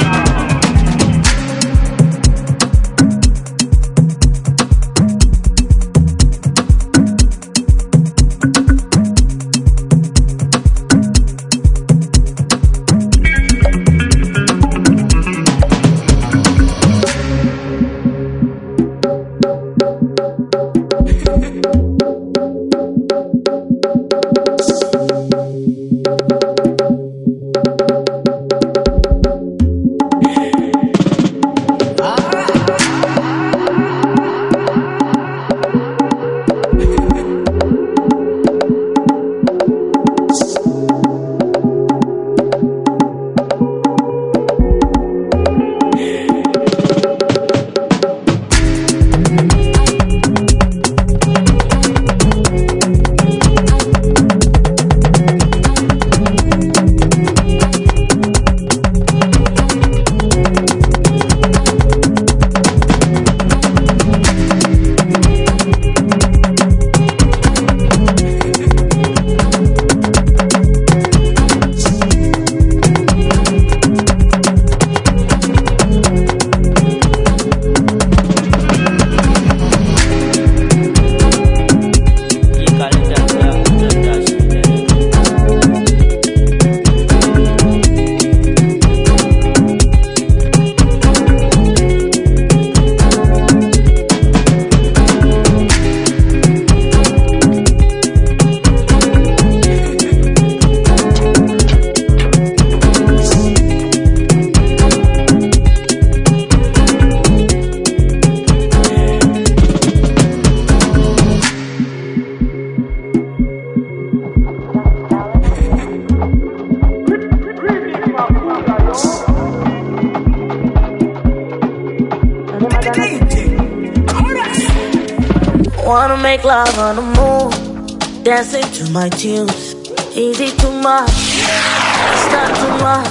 Wanna make love on the moon, dancing to my tunes. Easy too much, it's not too much.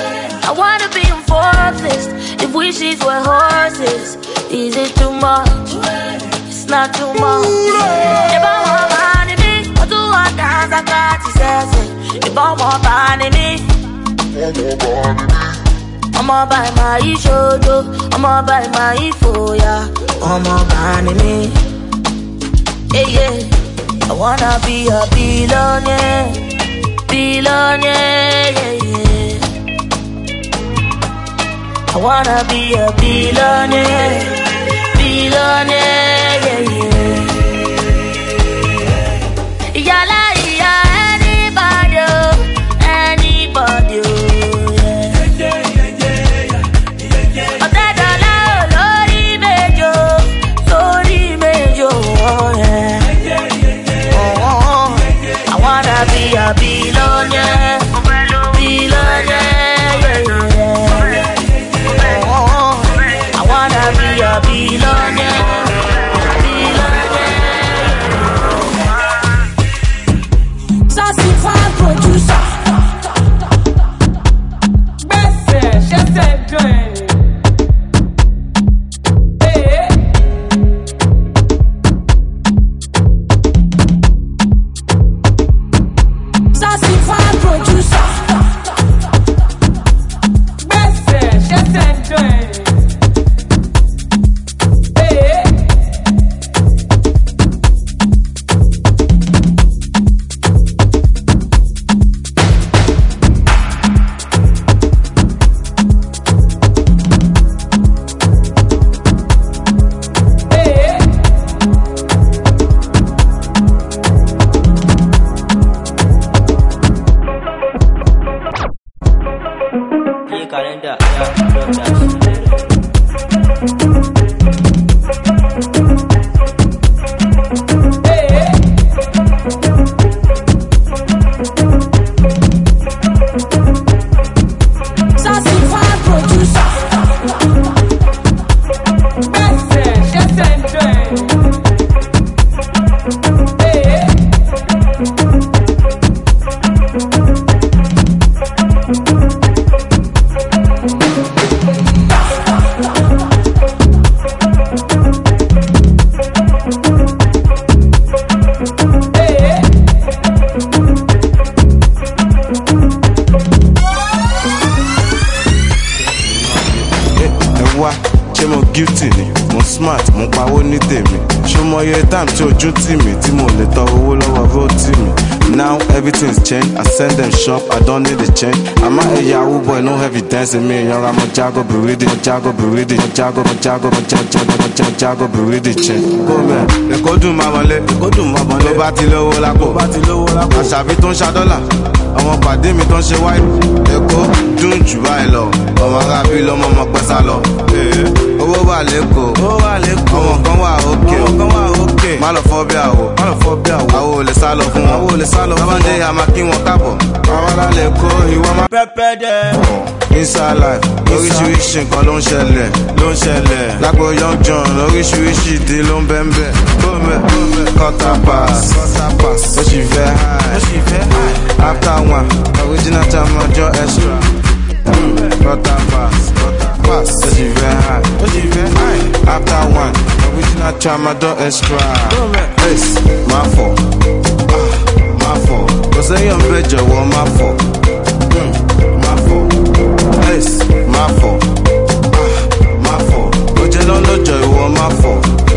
I wanna be in forest if wishes were horses. Easy too much, it's not too much. If I want money, me, I do want dance, I got to say. If I want money, me, I'ma buy my shojo, I'ma buy my foya, I'ma buy me. Yeah, yeah. I wanna be a billionaire, billionaire, yeah, yeah. I wanna be a billionaire, billionaire, yeah, yeah. Yala, yeah, anybody, anybody, yeah. Oh, that dollar, lori mejo, lori mejo, oh, yeah. Be a billionaire, billionaire, yeah, yeah. Oh, I wanna be a billionaire, billionaire. Sassify producer. Best chef and joint. mọye time tí ojú tì mí tí mo lè tọrọ owó lọ́wọ́ road tì mí. Now everything's changed, I send them shop, I don't need a change. I'm a Yahoo boy, no heavy dancing me. Young, I'm a Jago Buridi, Jago Buridi, Jago, Jago, Jago, Jago Buridi change. Go man, they go do my wallet, go do my wallet. Bati lowo lapo, bati lowo lapo. Aṣàbí tó ń ṣa dọ́là, àwọn pàdé mi tó ń ṣe wáyé. Èkó dùn jù báyìí lọ, ọmọ arábí lọ́mọ ọmọ pẹ́ sá lọ. Owó wà lẹ́kọ̀ọ́, owó wà lẹ́kọ̀ọ́. Ọmọ kan wà òkè, ọmọ kan wà òkè. Má lọ fọ́ bí àwọ̀, má lọ fọ́ bí àwọ̀. Àwọ̀ ò lè sá lọ fún wọn, àwọ̀ ò lè sá lọ fún wọn. Lọ́wọ́dé àmà kí wọn kábọ̀. Àwọn alálẹ̀ kó ìwọ máa. Pẹ́pẹ́ dẹ̀. Inside life, oríṣiríṣi nǹkan ló ń ṣẹlẹ̀, ló ń ṣẹlẹ̀. Lágbo Young John, oríṣiríṣi ìdí ló ń bẹ́ẹ̀ bẹ́ẹ̀. Gómẹ̀, quarter pass, quarter pass. Ó sì fẹ́ high, ó sì fẹ́ high. After one, original time ọjọ́ extra. Quarter pass, quarter pass. Ó sì fẹ́ high, ó sì fẹ́ high. After one, original time ọjọ́ extra. Ace, máa fọ̀, máa fọ̀. Kò sẹ́yìn ọ̀bẹ jọ̀wọ́ máa fọ̀, máa fọ̀. Ace, máa fọ̀, máa fọ̀. Ó jẹ́ lọ́lọ́jọ́ ìwọ máa fọ̀,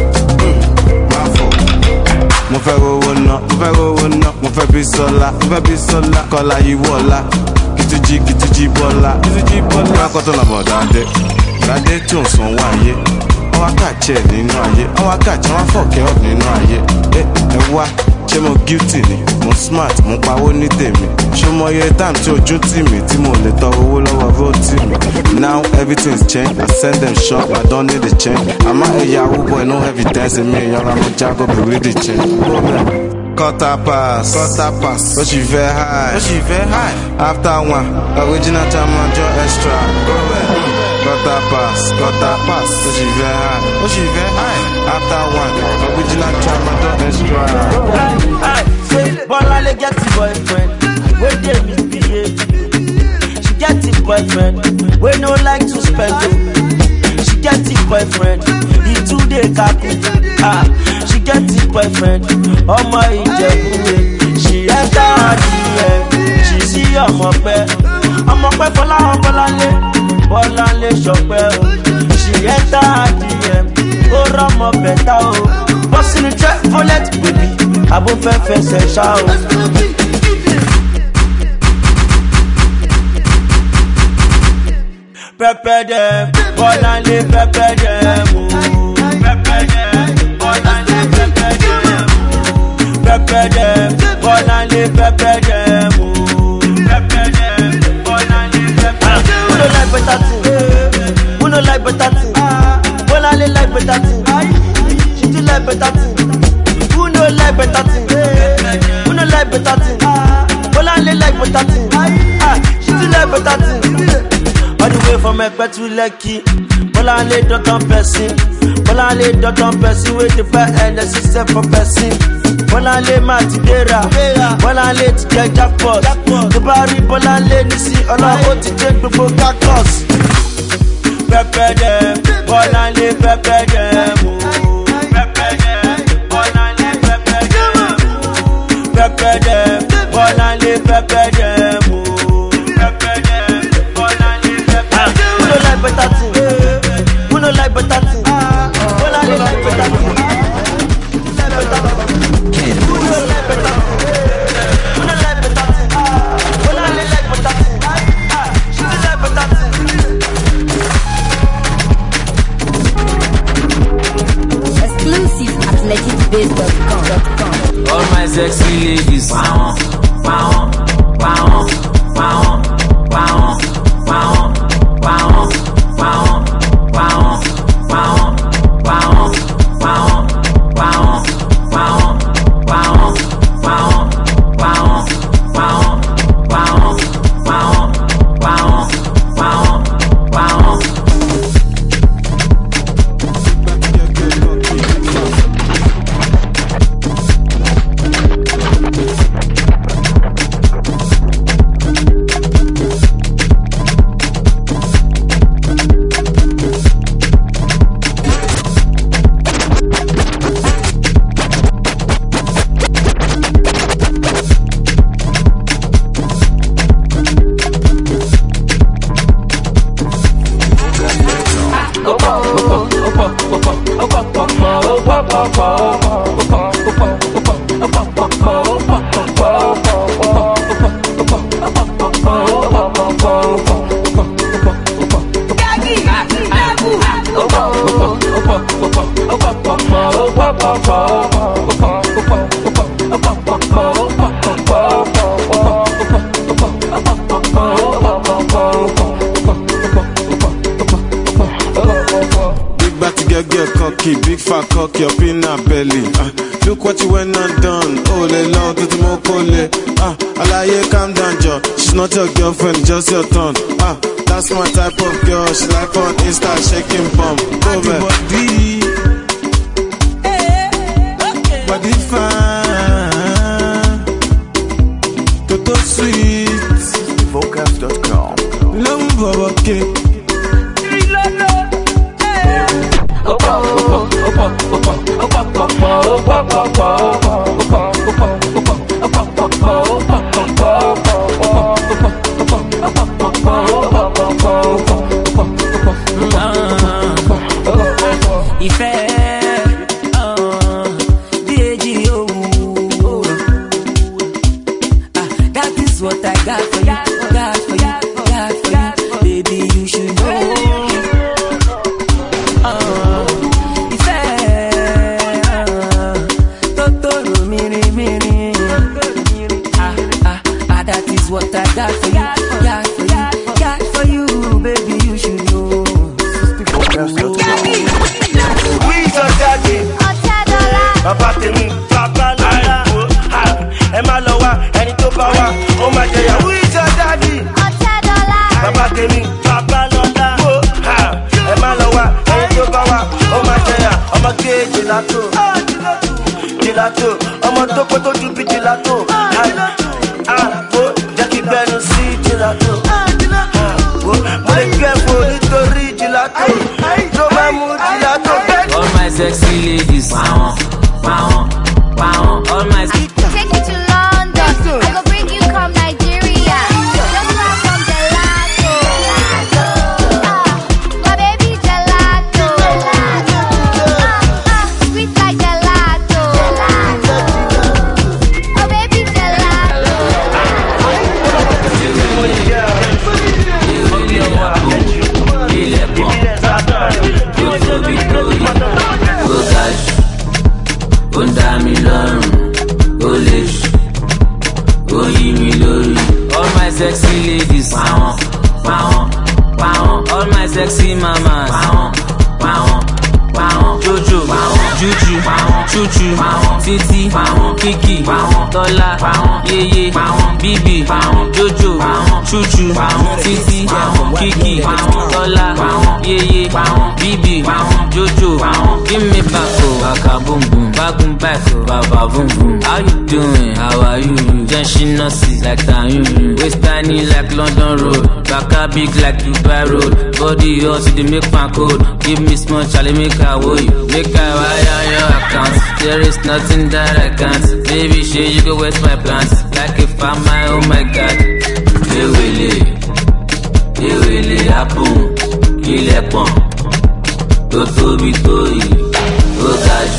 máa fọ̀. Mo fẹ́ rówó ná, mo fẹ́ rówó ná. Mo fẹ́ bí sọ́lá, mo fẹ́ bí sọ́lá. Kọ́lá yìí wọ̀lá, kìtìjì kìtìjì bọ́lá. Kìtìjì bọ́lá. Wọ́n á kọ́ tó nà bọ̀ dáadé, dáadé tó ń sanwó ayé. Wọ́n wá kàjẹ́ nínú ayé, wọ́n wá kàjẹ́ wọ́n fọ̀kẹ́ ọ̀ nínú ayé. Ẹ ẹ wá, ṣé mo guilty ni? Mo smart, mo pawó ní tèmi. Ṣé mo yẹ time tí ojú tì mí tí mo lè tọrọ owó lọ́wọ́ road tì mí? Now everything's changed, I send them shop, I don't need a change. I'm a Yahoo boy, no heavy dancing me. Young, I'm a Jago Buridi change. Quarter pass, quarter pass. Ó sì fẹ́ high, ó sì fẹ́ high. After one, original time ọjọ́ extra. Quarter pass, quarter pass. Ó sì fẹ́ high, ó sì fẹ́ high. After one, original time ọjọ́ extra. Bolale get the boyfriend, where they misbehave. She get the boyfriend, we no like to spend it. She get the boyfriend, he too dey kaku. Ah, she get the boyfriend, ọmọ Ìjẹ̀bú. She enter her D M, she see ọmọ pẹ́, ọmọ pẹ́ Fọlá Bọ́láńlé, Bọ́láńlé Ṣọpẹ́ o. She enter her D M, ó rọ́mọ bẹ̀tà o. Bọ́sì ni jẹ́ fọ́lẹ́tì bèbí, àbò fẹ́ fẹsẹ̀ ṣá o. Pẹ́pẹ́ dẹ̀, Bọ́láńlé pẹ́pẹ́ dẹ̀ mú. Pẹ́pẹ́ dẹ̀, Bọ́láńlé pẹ́pẹ́ dẹ̀ mú. Pẹ́pẹ́ dẹ̀, Bọ́láńlé pẹ́pẹ́ dẹ̀ mú. Pẹ́pẹ́ dẹ̀, Bọ́láńlé pẹ́pẹ́ dẹ̀ mú. Who no like better thing? Who no like better thing? Bọ́láńlé like better thing. She do like better thing. Who no like better thing? Who no like better thing? Bọ́láńlé like better thing. Ah, she do like better thing. All the way from Ekpe to Lekki, Bọ́láńlé dọ́tàn person. Bọ́láńlé dọ́tàn person wey dey fẹ́ end the system for person. Bọ́láńlé máa ti dẹ́ra, Bọ́láńlé ti jẹ́ jackpot. Tó bá rí Bọ́láńlé nísì ọlọ́wọ́ ti dé gbogbo cactus. Pẹ́pẹ́ dẹ̀, Bọ́láńlé pẹ́pẹ́ dẹ̀ mú. Pẹ́pẹ́ dẹ̀, Bọ́láńlé pẹ́pẹ́ dẹ̀ mú. Pẹ́pẹ́ dẹ̀, Bọ́láńlé pẹ́pẹ́ dẹ̀ mú. Pẹ́pẹ́ dẹ̀, Bọ́láńlé pẹ́pẹ́ dẹ̀ mú. Who no like better thing? Who no like better thing? Bọ́láńlé like better thing. Who no like better thing? Who no like better thing? Bọ́láńlé like better thing. Ah, she do like better thing. Exclusive at legit base dot com. All my sexy ladies, cocky, big fat cocky up in her belly. Uh, look what you went and done. Oh, le long to the mokole. Ah, Alaye, calm down, Joe. She's not your girlfriend, just your turn. Ah, that's my type of girl. She like on Insta shaking bum. Go back. Body, body fine, Toto sweet. Vocals dot com. Lumbo okay. Opa, opa, opa, opa, opa, opa, opa, opa, opa, big like Dubai Road, body hot, you make my code. Give me small, Charlie, make I woe you. Make I wire your account. There is nothing that I can't. Baby, shit, you go waste my plans. Like if I'm my, oh my god. Hey, Willie, hey, Willie, happen. Kill a pump. Toto Bitoi, oh gosh.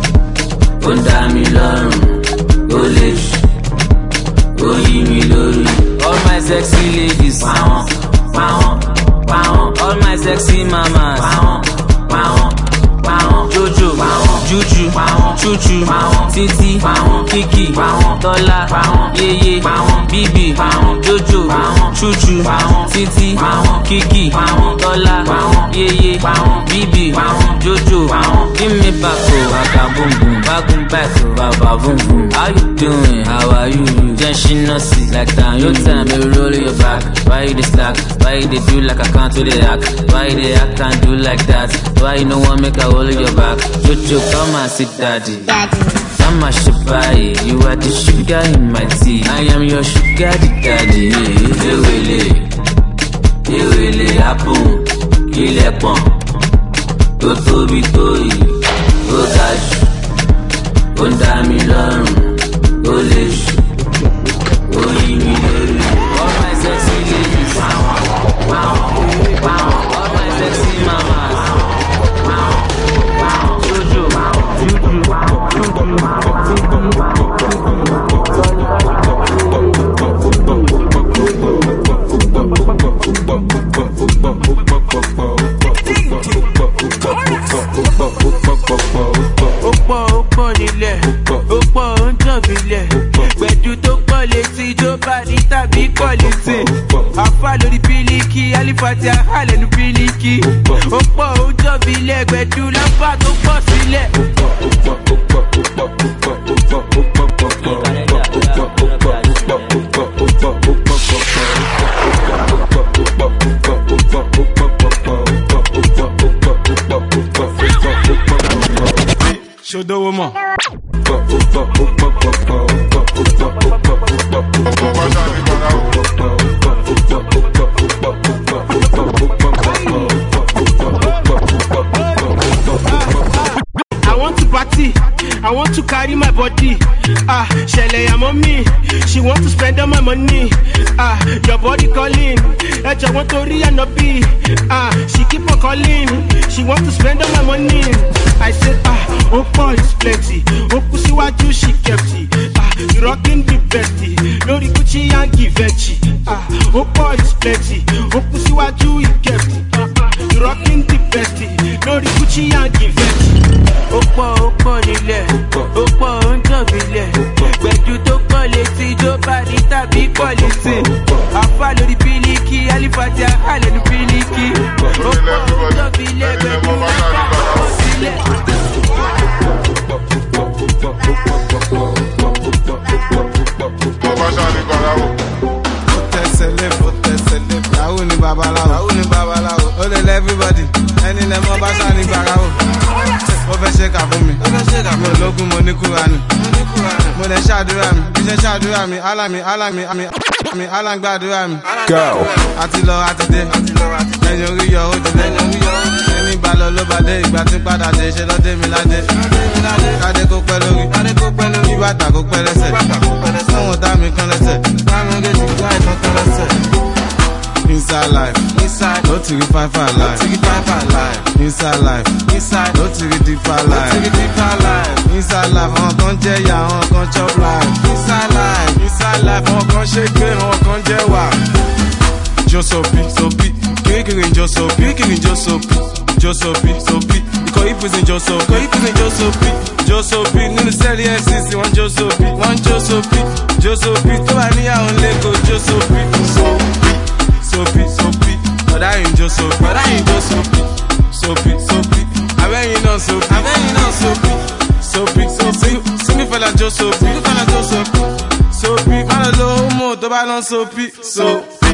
Onda mi lorun, oh lesh. Oh, yi mi lori. All my sexy ladies, wow. Wow, wow, all my sexy mamas. Wow, wow, wow, Jojo, wow, Juju, wow, Chuchu, wow, Titi, wow, Kiki, wow, Tola, wow, Yeye, wow, Bibi, wow, Jojo, wow, Chuchu, wow, Titi, wow, Kiki, wow, Tola, wow, Yeye, wow, Bibi, wow, Jojo, wow. Give me back, oh, waka boom boom, back boom back, oh, baba boom boom. How you doing? How are you? Then she not see like that. Your time, baby, roll your back. Why you the slack? Why you they do like I can't do the act? Why you the act can't do like that? Why you no one make a hole in your back? Jojo, come and sit, daddy. Daddy. I'm a shabby. You are the sugar in my tea. I am your sugar daddy. You really, you really happen. Kill a pump. Toto Bitoi, oh gosh. Onda mi lorun, oh lesh. Oh, yi mi lori. All my sexy ladies, wow, wow, wow. All my sexy mamas, wow, wow. Jojo, Juju, Opo, opo nílẹ̀, opo ń tàn bílẹ̀. Gbẹ̀du tàbí quality. Àfa lórí bílíkì, alifati àhálẹ̀ nu bílíkì. Ó pọ̀ ó jọ̀bi lẹ́gbẹ̀dú lápá tó pọ̀ sílẹ̀. Ṣodowo mọ̀. I want to party, I want to carry my body. Ah, Shelley, I'm on me. She want to spend all my money. Ah, your body calling. I just want to re and be. Ah, she keep on calling. She want to spend all my money. I said, ah, oh boy, it's plenty. Oh, pussy, what you she kept it. Ah, you rocking the bestie. No, the Gucci and Givenchy. Ah, oh boy, it's plenty. Oh, pussy, what you kept it. Ah, ah, you rocking the bestie. No, the Gucci and Givenchy. Oh, boy, oh, boy, nílẹ̀. Ó pọ̀ ó ń jọ̀bílẹ̀. Gbẹ̀du tó kọ́ létí jó parí tàbí pọ̀lìsì. Àfa lórí bílíkì, alifati àhálẹ̀ nu bílíkì. Ó pọ̀ ó ń jọ̀bílẹ̀ gbẹ̀du lápá tó pọ̀ sílẹ̀. Tẹ̀sẹ̀lẹ̀ fò tẹ̀sẹ̀lẹ̀. Ràhùn ni babaláwo. Ràhùn ni babaláwo. Ó lè lẹ́ everybody. Ẹni lẹ́ mọ́ bá ṣáà ní gbàráwò. Ó fẹ́ ṣe kà fún mi. Ó fẹ́ ṣe kà fún mi. Mo lógún mo ní kúránì. Mo ní kúránì. Mo lè ṣàdúrà mi. Bí ṣe ṣàdúrà mi, alámi alámi àmì àmì alágbàdúrà mi. Go. Àti lọ àti dé. Ẹyin orí yọ ó ti dé. Ẹni bá lọ ló bá dé. Ìgbà tí padà dé ṣe lọ dé mi ládé. Kádé kó pẹ́ lórí. Kádé kó pẹ́ lórí. Bàtà kó pẹ́ lẹ́sẹ̀. Sọ́wọ́n dá mi kan lẹ́sẹ̀. Bámi gé ti gbá ìtàn kan lẹ́sẹ̀. Inside life, inside, no to five five life, no to five five life. Inside life, inside, no to deeper life, no to deeper life. Inside life, on con jẹ ya, on con chop life. Inside life, inside life, on con shake, on con jẹ wa. Josopi, sopi, kirikiri Josopi, kirikiri Josopi, Josopi, sopi. Ikọ̀ ìpèsè Josopi, ikọ̀ ìpèsè Josopi, Josopi. Nínú sẹ́ẹ̀lì F C C, wọ́n Josopi, wọ́n Josopi, Josopi. Tó bá níyàwó lẹ́kọ̀ọ́ Josopi, sopi. Soapy, soapy, but I ain't just soapy, but I ain't just soapy, soapy, soapy. I bet you know soapy, I bet you know soapy, soapy, soapy. See me fella just soapy, see me fella just soapy, soapy. Man, a low mo, to buy no soapy, soapy.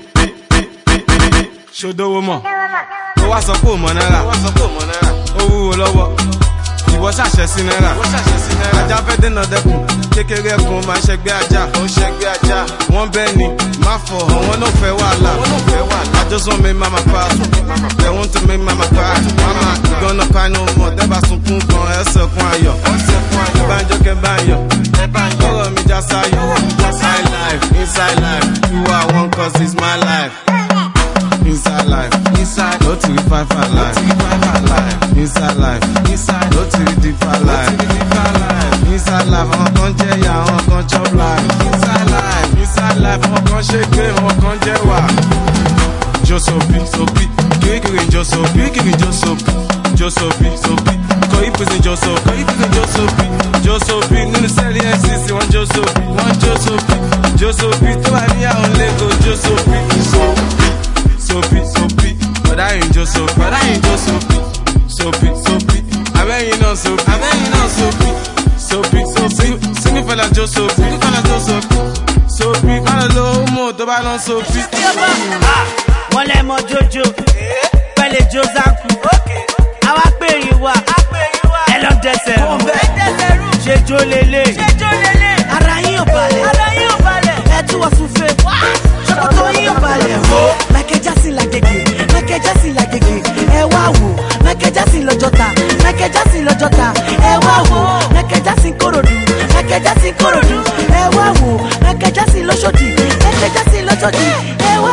Ṣodowo mọ̀, ó wá sọ pé òmò náírà, ó wá sọ pé òmò náírà, ó wúwo lọ́wọ́. Ìwọ ṣàṣẹ sí náírà, ìwọ ṣàṣẹ sí náírà. Ajá fẹ́ dènà dẹ́kun, kékeré ẹkùn máa ṣẹgbẹ́ ajá, ó ń ṣẹgbẹ́ ajá. Wọ́n bẹ́ẹ̀ ni, má fọ̀, àwọn náà fẹ́ wàhálà, àwọn náà fẹ́ wàhálà. I just want me mama proud, they want to make mama cry. Mama, you gonna cry no more, dẹ́bà sunkún kan, ẹ sẹ̀kún ayọ̀. Ìbánjọ́ kẹ́ báyọ̀, ọ̀rọ̀ mi já sáyọ̀. Inside life, inside life, you are one cause it's my life. Inside life, inside, no to five five life. Inside life, inside, no to deeper life. Inside life, on con jẹ ya, on con chop life. Inside life, inside life, on con shake, on con jẹ wa. Josopi, sopi, kirikiri Josopi, kirikiri Josopi, Josopi, sopi. Ikọ̀ ìpèsè Josopi, ikọ̀ ìpèsè Josopi, Josopi. Nínú sẹ́ẹ̀lì F C C, wọ́n Josopi, wọ́n Josopi, Josopi. Tó bá níyàwó lẹ́kọ̀ọ́ Josopi, sopi. Soapy, soapy, but I ain't just soapy, but I ain't just soapy, soapy, soapy. I bet you know soapy, I bet you know soapy, soapy, soapy. See me fella just soapy, see me fella just soapy, soapy. Man, a low mo, to buy no soapy. Wọ́n lẹ́ mọ Jojo, pẹ̀lẹ́ Jozaku, àwa pèrè wa, ẹ lọ dẹsẹ̀ rú, ṣe jó lélẹ̀, ara yín ò balẹ̀, ẹ tún wọ́n tún fẹ́, ṣòkòtò yín ò balẹ̀ o. Michael Jackson lágége, Michael Jackson lágége, ẹ wá wò, Michael Jackson lọ́jọ́ta, Michael Jackson lọ́jọ́ta, ẹ wá wò, Michael Jackson kòròdú, Michael Jackson kòròdú, ẹ wá wò, Michael Jackson lọ́ṣọ́dì, Michael Jackson lọ́ṣọ́dì, ẹ wá.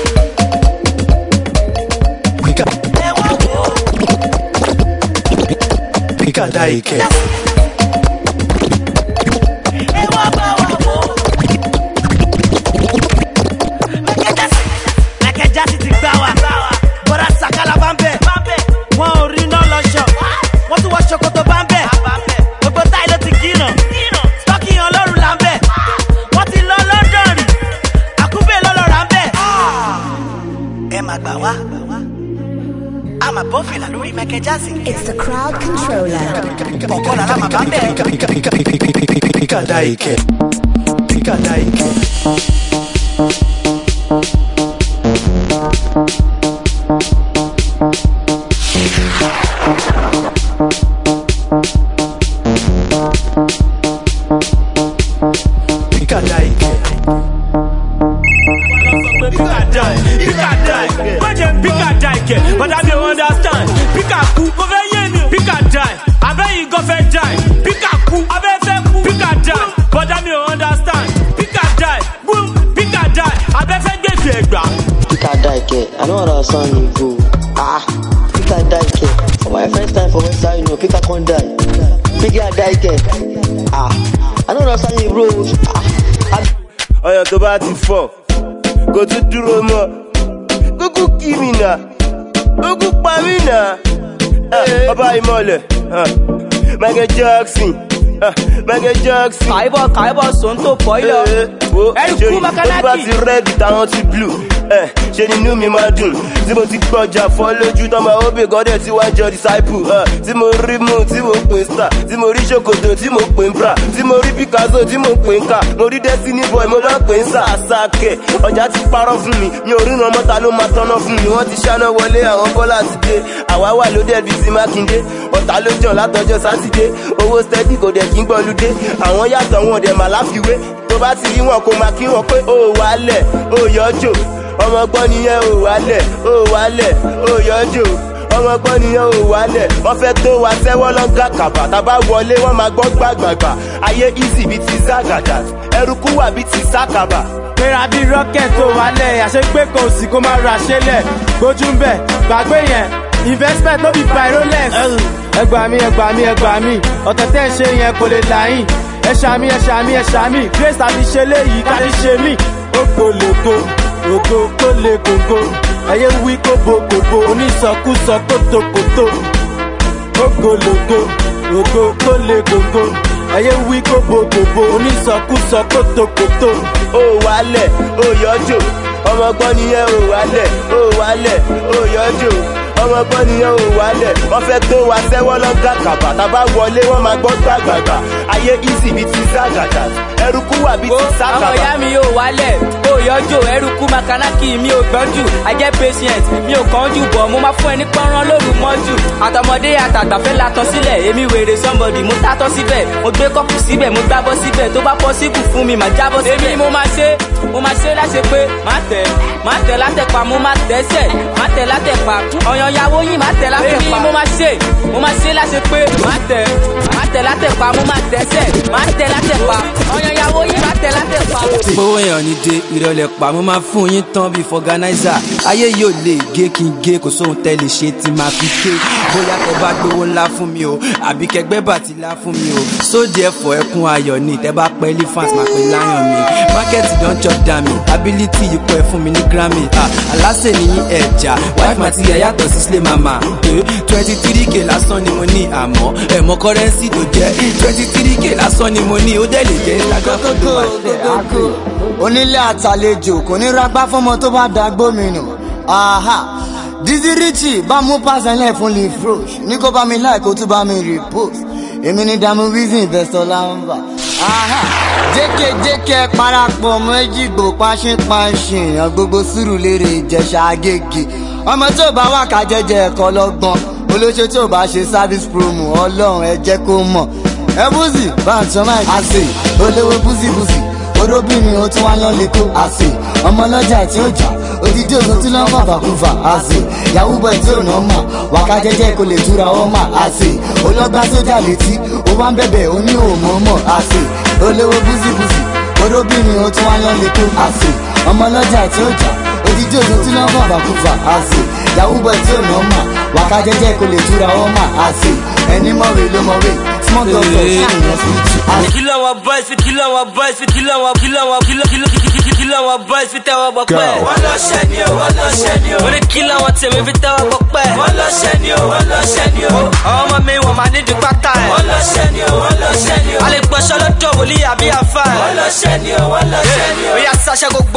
Ẹ wá wò. Pika Daike. Ẹ wá bá wa wò. Michael Jackson ti gbá wa, bọ́dà Sakala bá ń bẹ̀, wọ́n ò rí náà lọ́ṣọ̀, wọ́n tún wọ ṣòkòtò bá ń bẹ̀, gbogbo táyì ló ti gínà, stọ́kì ọlọ́run là ń bẹ̀, wọ́n ti lọ London rí, máa gbà wá. I'm a buffalo lórí Michael Jackson. It's the crowd controller. Ọ̀pọ̀ làlá màá bá bẹ̀. Pika daike, pika daike. Pika daike. Pika die, Pika die. Why them Pika die? But I don't understand. Pika ku, go for you. Pika die. I bet you go for die. Pika ku, I bet you Pika die. But I don't understand. Pika die, boom. Pika die. I bet you get you back. Pika die, I don't understand you go. Ah, Pika die. For my first time for West Side, you know, Pika can't die. Pika die. Ah, I don't understand you, bro. Ah, ọyàn tó bá ti fọ kò tún dúró mọ́ kúkú kí mi nà kúkú pa mí nà ọba ìmọ̀lẹ̀ Michael Jackson Michael Jackson. kàìbọ̀ kàìbọ̀ sọ́ńtò pọ́ìlọ̀ ẹ̀rù makanaki. ó bá ti rẹ́ẹ̀dì táwọn ti blue ṣe ni inú mi máa dùn tí mo ti gbọ́jà fọ́ lójú tán máa ó bè gọ́dẹ̀ tí wọ́n jọ disciple tí mo rí mú tí mo pè star tí mo rí ṣòkòtò tí mo pè ń bra tí mo rí Picasso tí mo pè ń kà mo rí Destiny boy mo bá pè ń sà àsákẹ́ ọjà ti parọ́ fún mi mi ò ríran mọ́ta ló máa tọ́nà fún mi wọ́n ti ṣáná wọlé àwọn bọ́lá ti dé àwa wà ló dẹ̀ bí ti Mákindé ọ̀tá ló jàn látọjọ́ sátidé owó steady kò dẹ̀ kí ń gbọ́lúdé àwọn yàtọ̀ wọn dẹ̀ mà láfiwé tó bá ti rí wọn kó máa kí wọn pé ó wálẹ̀ ó yọjò ọmọ gbọ́ nìyẹn ò wálẹ̀ ó wálẹ̀ ó yọjò ọmọ gbọ́ nìyẹn ò wálẹ̀ wọ́n fẹ́ tó wa sẹ́wọ́ lọ́gà kàbà tábà wọlé wọ́n máa gbọ́ gbàgbàgbà ayé easy bíi ti Zagada ẹrùkú wà bíi ti Sákàbà. Pera bí rocket tó wálẹ̀ àṣegbé kan òsì kó máa ra ṣẹlẹ̀ gbójú ń bẹ̀ gbàgbé yẹn investment no be by Rolex. ẹgbàá mi ẹgbàá mi ẹgbàá mi ọ̀tẹ̀ tẹ́ ń ṣe yẹn kò lè là yín ẹ ṣàmì ẹ ṣàmì ẹ ṣàmì grace tàbí ṣe léyìí kárí ṣe mí ó gbòlògbò ògo kó lè gògó ẹyẹ wí kóbokòbo onísọkúsọ kótókótó ó gbòlògbò ògo kó lè gògó ẹyẹ wí kóbokòbo onísọkúsọ kótókótó. ó wálẹ̀ ó yọjò ọmọ gbọ́ nìyẹn ò wálẹ̀ ó wálẹ̀ ó yọjò ọmọ gbọ́ nìyẹn ò wálẹ̀ wọ́n fẹ́ tó wa sẹ́wọ́ lọ́gà kàbà tábà wọlé wọ́n máa gbọ́ gbàgbàgbà ayé easy bíi ti Zagada ẹrùkú wà bíi ti Sákàbà. àwọn ìyá mi yóò wálẹ̀ ó yọjò ẹrùkú makanaki mi ò gbọ́njù I get patient mi ò kánjú bọ̀ mo máa fún ẹni pọ́nrán lóru mọ́jú àtọmọdé àtàtà fẹ́ latọ́ sílẹ̀ èmi wèrè somebody mo tàtọ́ síbẹ̀ mo gbé kọ́pù síbẹ̀ mo gbábọ́ síbẹ̀ tó bá possible fún mi màá jábọ́ síbẹ̀. èmi ni mo máa ṣe mo máa ṣe láṣẹ pé má tẹ̀ má tẹ̀ látẹ̀pa mo má tẹ̀sẹ̀ má tẹ̀ látẹ̀pa ọ̀yàn ìyàwó yín má tẹ̀ látẹ̀pa. èmi ni mo máa ṣe mo máa ṣe láṣẹ pé má tẹ̀ má tẹ̀ látẹ̀pa mo má tẹ̀sẹ̀ má tẹ̀ látẹ̀pa ọ̀yàn ìyàwó yín má tẹ̀ látẹ̀pa. tí gbówó èèyàn ní dé ìrọ̀lẹ́ pa mo máa fún yín tán bíi fọganáísà ayé yóò lè gé kí n gé kò sóhun tẹ́ lè ṣe tí máa fi ké bóyá tẹ bá gbówó ńlá fún mi o àbí kẹgbẹ́ bàtí ńlá fún mi o sóde ẹ̀fọ́ ẹkún ayọ̀ ni tẹ bá pẹ́ elephant máa pẹ́ lion mi market don chop down mi ability yìí pọ̀ ẹ̀ fún mi ní grammy aláṣẹ nìyí ẹ̀jà wife material yàtọ̀ sí slay mama twenty three k lásán ni mo ní àmọ́ ẹ̀mọ́ currency tó jẹ́ twenty three k lásán ni mo ní ó dẹ̀ lè jẹ́ instagram tó tó máa tẹ̀ àgò. onílé àtàlejò kò ní ragbá fọmọ tó bá da gómìnà Dizzy Richie bá mú pàṣẹlẹ fún Lee Frosh ní kó bá mi like kó tún bá mi repost èmi ní Damu Weezy investor lamba jẹ́kẹ̀jẹ́kẹ̀ parapọ̀ méjì gbò pàṣípàṣìn gbogbo Sùúrùlérè Ìjẹ̀ṣà Agége ọmọ tó bá wà ká jẹ́jẹ́ ẹ̀kọ́ lọ́gbọ́n olóṣè tó bá ṣe service promo ọlọ́run ẹ jẹ́ kó mọ̀ ẹ búzì bá ń tọ́ máa àṣẹ olówó búzìbúzì orobìnrin ó tún wá yán lẹ́kọ́ àṣẹ ọmọ ọlọ́jà tí ó jà odidi ogun tí lọ́n fà fàkúfà àṣẹ yahoo boy tí ò ná mà wákà jẹ́jẹ́ kò lè túra ọ́ mà àṣẹ olọ́gbà sójà létí ó wá ń bẹ̀bẹ̀ ó ní òmọ́mọ́ àṣẹ olówó búzìbúzì orobìnrin ó tún wá yán lẹ́kọ́ àṣẹ ọmọ ọlọ́jà tí ó jà odidi ogun tí lọ́n fà fàkúfà àṣẹ yahoo boy tí ò ná mà wákà jẹ́jẹ́ kò lè túra ọ́ mà àṣẹ ẹni mọ̀wé ló mọ̀wé small doctor sí ìyẹn sí i. Kill our boys, we kill our boys, we kill our, kill our, kill kill kill kill our boys, we tell our boy. Wọ́n lọ ṣẹ́ ni o, wọ́n lọ ṣẹ́ ni o. We dey kill our team, we tell our boy. Wọ́n lọ ṣẹ́ ni o, wọ́n lọ ṣẹ́ ni o. Àwọn ọmọ mi wọ́n máa ní di pátá ẹ̀. Wọ́n lọ ṣẹ́ ni o, wọ́n lọ ṣẹ́ ni o. A lè gbọ́ṣọ́ lọ́jọ́ wòlíì àbí àfà ẹ̀. Wọ́n lọ ṣẹ́ ni o, wọ́n lọ ṣẹ́ ni o. Ó yá sáṣẹ́ gbogbo owó, màá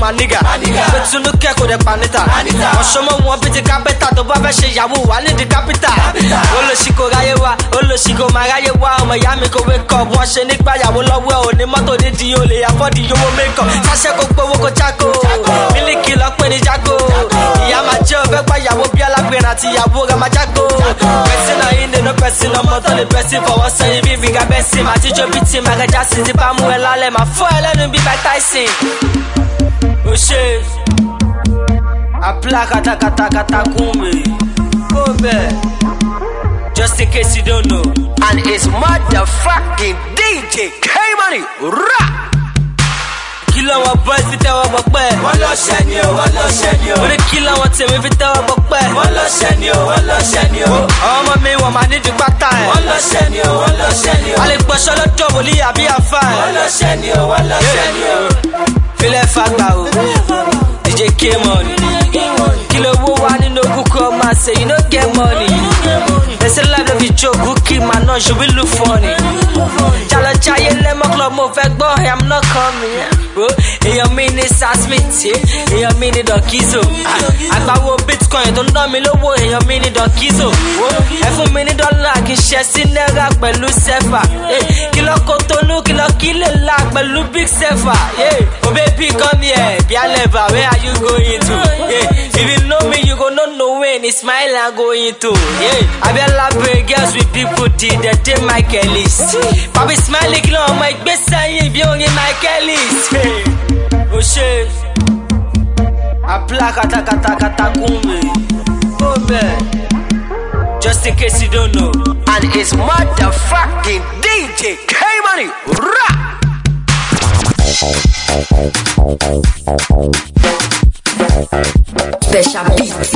my nigga. But you look at the panita. Oshomo won't be the capital, the Baba Shayawu, I need the capital. Olo Shiko Rayewa, Olo Shiko Marayewa, Miami go wake up, wash a nick by a will well, the motto de Diole, a body you will make up. Sasha go Boko Chaco, Miliki Lock when it's Jaco. Yamajo, by Yawobiala Penati, Yawoga Majaco. Person in the no person, no more than the person for one say, Vivi Gabessi, my teacher beats him, I just in the Pamuela, my foil, and be by Tyson. Oh shit. A placa taka taka takume. Go back. Just in case you don't know. And it's motherfucking D J K-Money. Rap. Kill our boys with our bokbe. One lo shenyo, one lo shenyo. We kill our team with our bokbe. One lo shenyo, one lo shenyo. Oh my man, one man need to back time. One lo shenyo, one lo shenyo. Alex Bashalo double, I be a fan. One lo shenyo, one lo shenyo. Feel it fagba o, D J K-Money. Kilo wo wani no kuko ma say you no get money. They say life don't be joke, good keep my nose, you will look funny. Jalo chaye le mo club mo fẹ́ gbọ́, I'm not coming. Èèyàn mi ní Sasmith, èèyàn mi ní Donkizo. Àgbàwo Bitcoin tó ń dán mi lówó, èèyàn mi ní Donkizo. Ẹ fún mi ní dọ́là kì í ṣe sí náírà pẹ̀lú sẹ́fà. Kìlọ̀ kò tónú, kìlọ̀ kí lè la pẹ̀lú big sẹ́fà. Oh baby come here, be a lever, where are you going to? Yeah. If you know me, you go not know when it's smile I'm going to. Yeah. I be elaborate girls with people did that day my Kelly's. Papi smiling, you know my best saying, be only my Kelly's. Oh shit. A placa taka taka takume. Oh man. Just in case you don't know. And it's motherfucking D J K-Money. Rap. Special beats.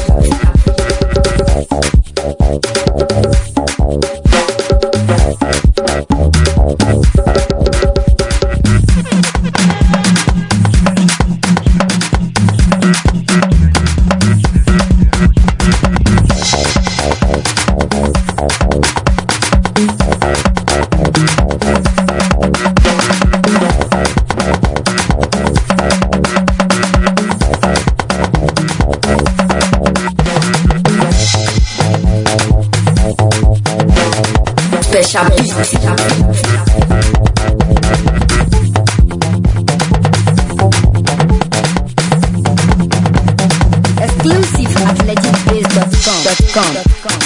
Special beats. Exclusive at legit base dot com.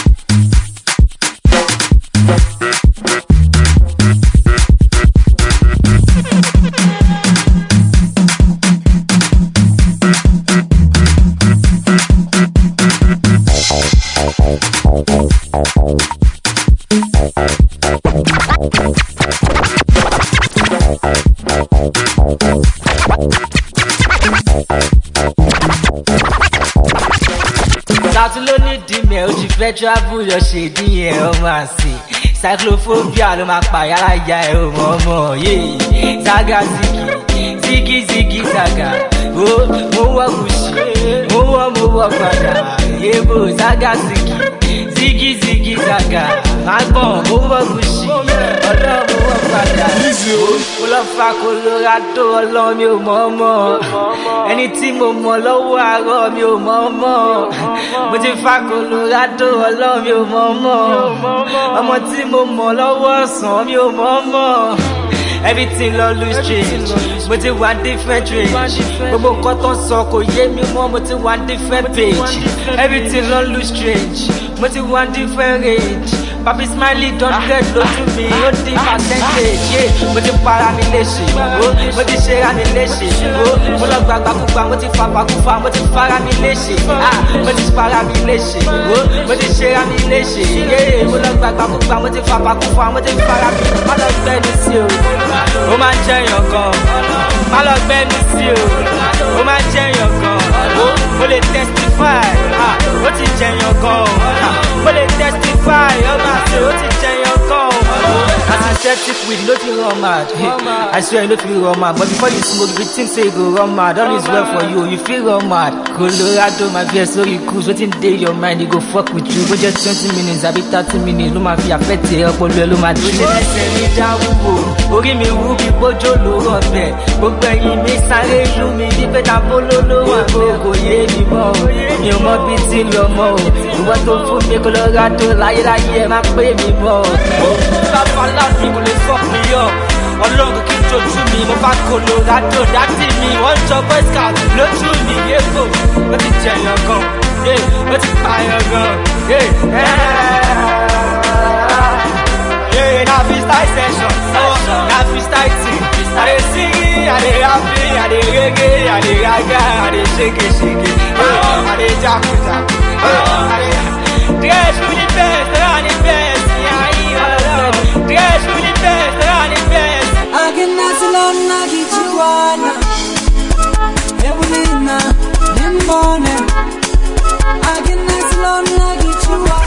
Travel your shady ẹ̀ ọ́ máa sè. Cyclophobia ló máa pa yàrá ìyá ẹ̀ ò mọ̀ ọmọ yìí. Zaga zigi, zigi zigi zaga. Ó mo wọ́ Gucci, mo wọ́ mo wọ́ padà. Yébo zaga zigi, zigi zigi zaga. Máa gbọ̀n mo wọ́ Gucci, ọ̀dọ́ mo wọ́ padà. Mo lọ fa Colorado ọlọ́run mi ò mọ̀ ọmọ. Ẹni tí mo mọ̀ lọ́wọ́ àárọ̀ mi ò mọ̀ ọmọ. Mo ti fa Colorado ọlọ́run mi ò mọ̀ ọmọ. Ọmọ tí mo mọ̀ lọ́wọ́ ọ̀sán mi ò mọ̀ ọmọ. Everything lọ lose change. Mo ti wà different range. Gbogbo nǹkan tó ń sọ kò yé mi mọ́. Mo ti wà different page. Everything lọ lose change. Mo ti wà different range. Papi Smiley don get lójú mi, ó di percentage. Yeah. Mo ti para mi léṣe, mo ti ṣe ra mi léṣe. Mo lọ gbàgbà kúgbà, mo ti fapá kúfà, mo ti fara mi léṣe. Mo ti para mi léṣe, mo ti ṣe ra mi léṣe. Mo lọ gbàgbà kúgbà, mo ti fapá kúfà, mo ti fara mi. Má lọ gbẹ́nu sí o, ó máa ń jẹyàn gan. Má lọ gbẹ́nu sí o, ó máa ń jẹyàn gan. Mo lè testify, ó ti jẹyàn gan. Mo lè testify, ó máa ṣe ó ti jẹyàn gan. Synthetic weed, you don't feel run mad. I swear you don't feel run mad. But before you smoke, you think say you go run mad. All is well for you, you feel run mad. Colorado, my V S O, you cruise. Waiting day your mind, you go fuck with you. Go just twenty minutes, I be thirty minutes. No man fi affect you, up on the man. You say send me down, Ogi mi wu bi bojo lo robe. Gbogbo ẹ̀yin mi sáré lu mi bí pé ta bolo lo wa pe kò yé mi mọ́. Mi ò mọ̀ bí tí lọ mọ́ o. Ìwọ tó fún mi Colorado láyé láyé ẹ má pè mí mọ́. Bàbá láti kò lè fuck me up. Ọlọ́run kí n jojú mi, mo bá Colorado dátì mi. Wọ́n jọ boy scout lójú mi yéfò. Ó ti jẹ̀yàn gan, ó ti pààyàn gan. Yeah, now freestyle session, now freestyle thing. I dey sing, I dey rap, I dey reggae, I dey raga, I dey shake it, shake it. I dey jack it, jack it. Dress for the best, run the best, yeah, yeah. Dress for the best, run the best. I can not alone, I get you one. Evelina, Limbone. I can not alone, I get you one.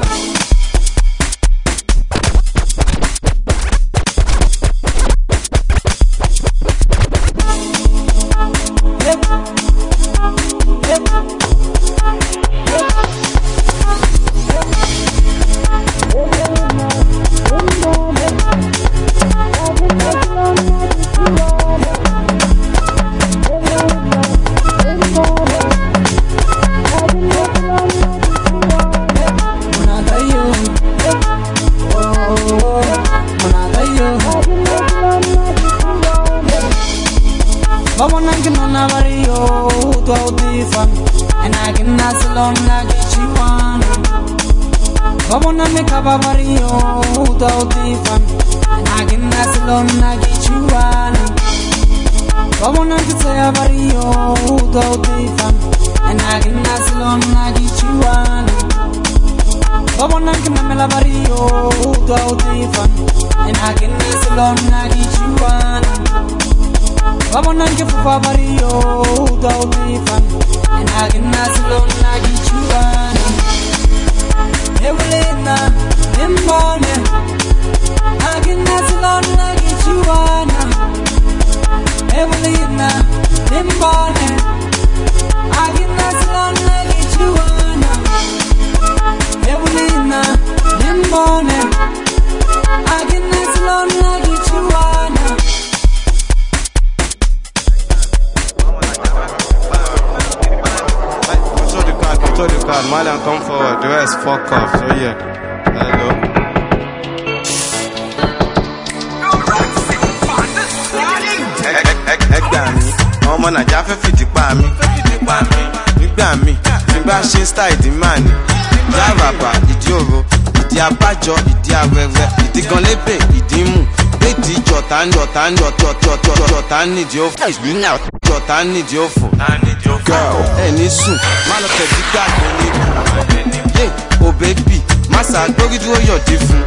Jọ̀tá nídìí òfò. Girl, ẹni sùn, má lọ tẹ̀sí gbàgbé níbi. Yé, o bébì, má ṣàgbórí dúró yọ̀dí fún.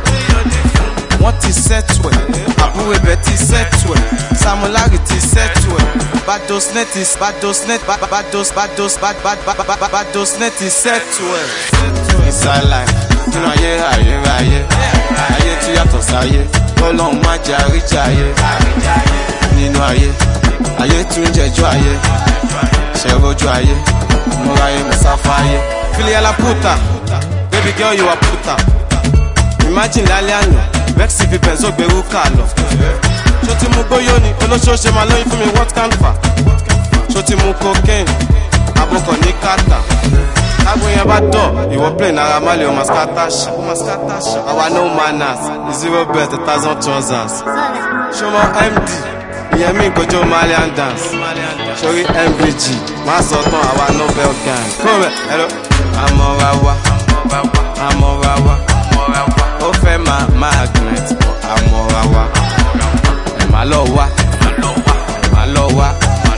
Wọ́n ti sẹ́tù ẹ̀, àbúrò ibẹ̀ ti sẹ́tù ẹ̀, Samulari ti sẹ́tù ẹ̀, Badosnet ti Badosnet Bados Bados Badosnet ti sẹ́tù ẹ̀. Ìsàlàyé, nínú ayé ayé ayé, ayé tí yàtọ̀ sáyé, Ọlọ́run má jẹ́ àríjà ayé. Nínú ayé, ayé tún jẹjọ́ ayé, ṣẹ̀rọ̀jú ayé, múra ayé, musafa ayé. Fili ala puta, baby girl you a puta. Imagine lálẹ́ àná, Vexy fi Benzo gbèrú kà lọ. Ṣó ti mú gbóyó ni, olóṣooṣe máa lóyún fún mi what can fa? Ṣó ti mú cocaine, abokọ̀ ní kàtà. Tágbó yẹn bá dọ̀, ìwọ play náírà má lè o máa scatter. Àwa no manners, zero bet a thousand trousers. Ṣó mọ M D? Ìyẹn mi kojú Malian dance. Sori M V G, má sọ tán àwa Nobel gang. Kúrò hello. Àmọ́ra wa, àmọ́ra wa, ó fẹ́ máa magnet, àmọ́ra wa. Ẹ má lọ wá, ẹ má lọ wá,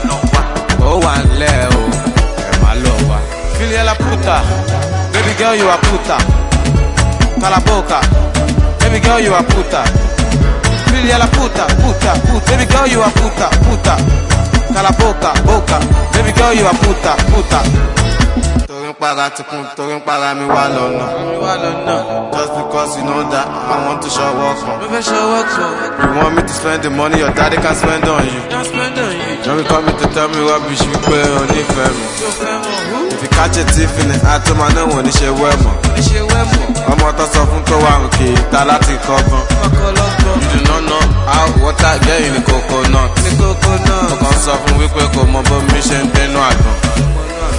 ó wà nílẹ̀ o, ẹ má lọ wá. Fili la puta, baby girl you a puta. Calaboca, baby girl you a puta. Fili la puta, puta, puta, baby girl you a puta, puta. Cala boca, boca, baby girl you a puta, puta. Torí para ti kun torí para mi wá lọ́nà. Just because you know that I want to show work on. You want me to spend the money your daddy can spend on you. Don't be coming to tell me what we should pay on the family. If you catch a thief in the act, man, no one is a woman. I'm not a soft to one key, Talati Coco. You do not know how water get in the coconut. The coconut. You can't suffer with quick or mobile mission, then no, I don't.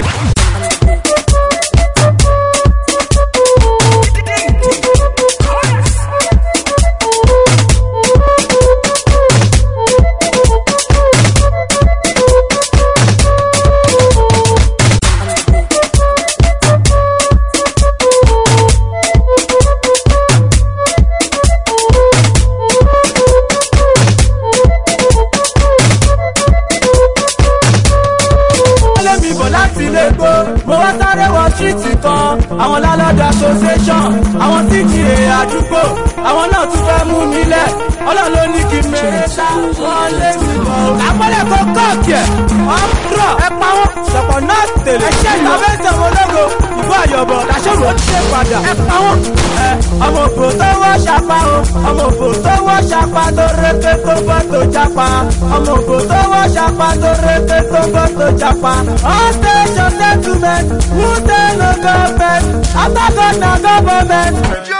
àwọn lálọ́dọ̀ association àwọn tí kì í àdúgbò àwọn náà tún fẹ́ mú nílẹ̀ ọlọ́run ló ní kí mẹ́rẹ́ sá wọ́n lé mi bọ̀. àpọ́lẹ̀ kò kọ́ọ̀kì ẹ̀ ọ̀pọ̀ ẹ pa wọ́n ṣọ̀pọ̀ náà tèlé ẹ̀ṣẹ́ ìtàfẹ́sẹ̀ ológo ìbú àyọ̀bọ̀ làṣẹ́wò ṣe padà ẹ pa wọ́n. ẹ ọmọ òbò tó wọ́ ṣapa o ọmọ òbò tó wọ́ ṣapa tó rété tó bọ́ tó japa ọmọ òbò tó wọ́ ṣapa tó rété tó bọ́ tó japa. all station settlement who dey no government after God na government.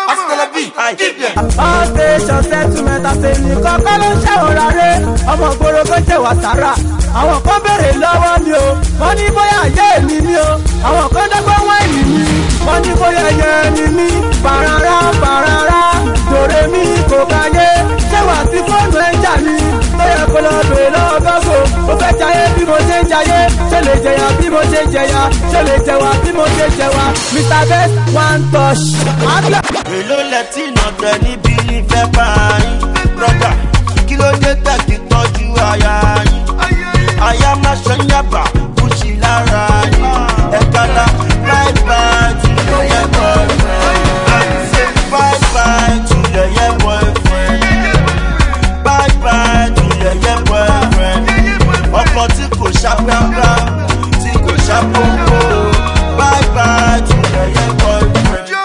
all station settlement àtẹnì kọ́kọ́ ló ń ṣàwòrán rẹ̀ ọmọ ìgboro kó jẹ́ wàsára àwọn kan béèrè lọ́wọ́ mi o wọ́n ní bóyá ayé mi ni o àwọn kan dọ́gbọ́n wọ́n ẹ̀yìn mi wọ́n ní bóyá ẹyẹ mi ní bàràrà bàràrà dòrè mi kò káyé ṣé wà sí fóònù ẹ̀jà mi tó yẹ kó lọ bèèrè lọ́wọ́ gọ́gọ́ ó fẹ́ jayé bí mo ṣe ń jayé ṣé lè jẹyà bí mo ṣe ń jẹyà ṣé lè jẹwà bí mo ṣe ń jẹwà Mister Best one touch. èló lẹ́tí ìnàtẹ̀ níbi ìfẹ́ bá yín brọ́dà kí ló dé tẹ̀kí tọ́jú aya yín aya má ṣe ń yàgbà kùsì lára yín ẹ̀ka la bye bye to your yeah boyfriend bye bye to your yeah boyfriend bye bye to your yeah boyfriend ọkọ tí kò ṣàpẹ́pẹ́ tí kò ṣàpọ́npọ́ bye bye to your yeah boyfriend.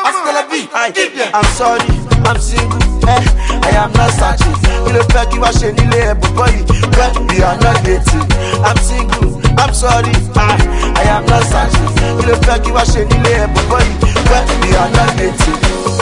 I'm sorry, I'm single, eh, I am not searching. You don't feel you are shaking the boy, but we are not dating. I'm single, I'm sorry, I, I am not searching. You don't feel you are shaking the boy, but we are not dating.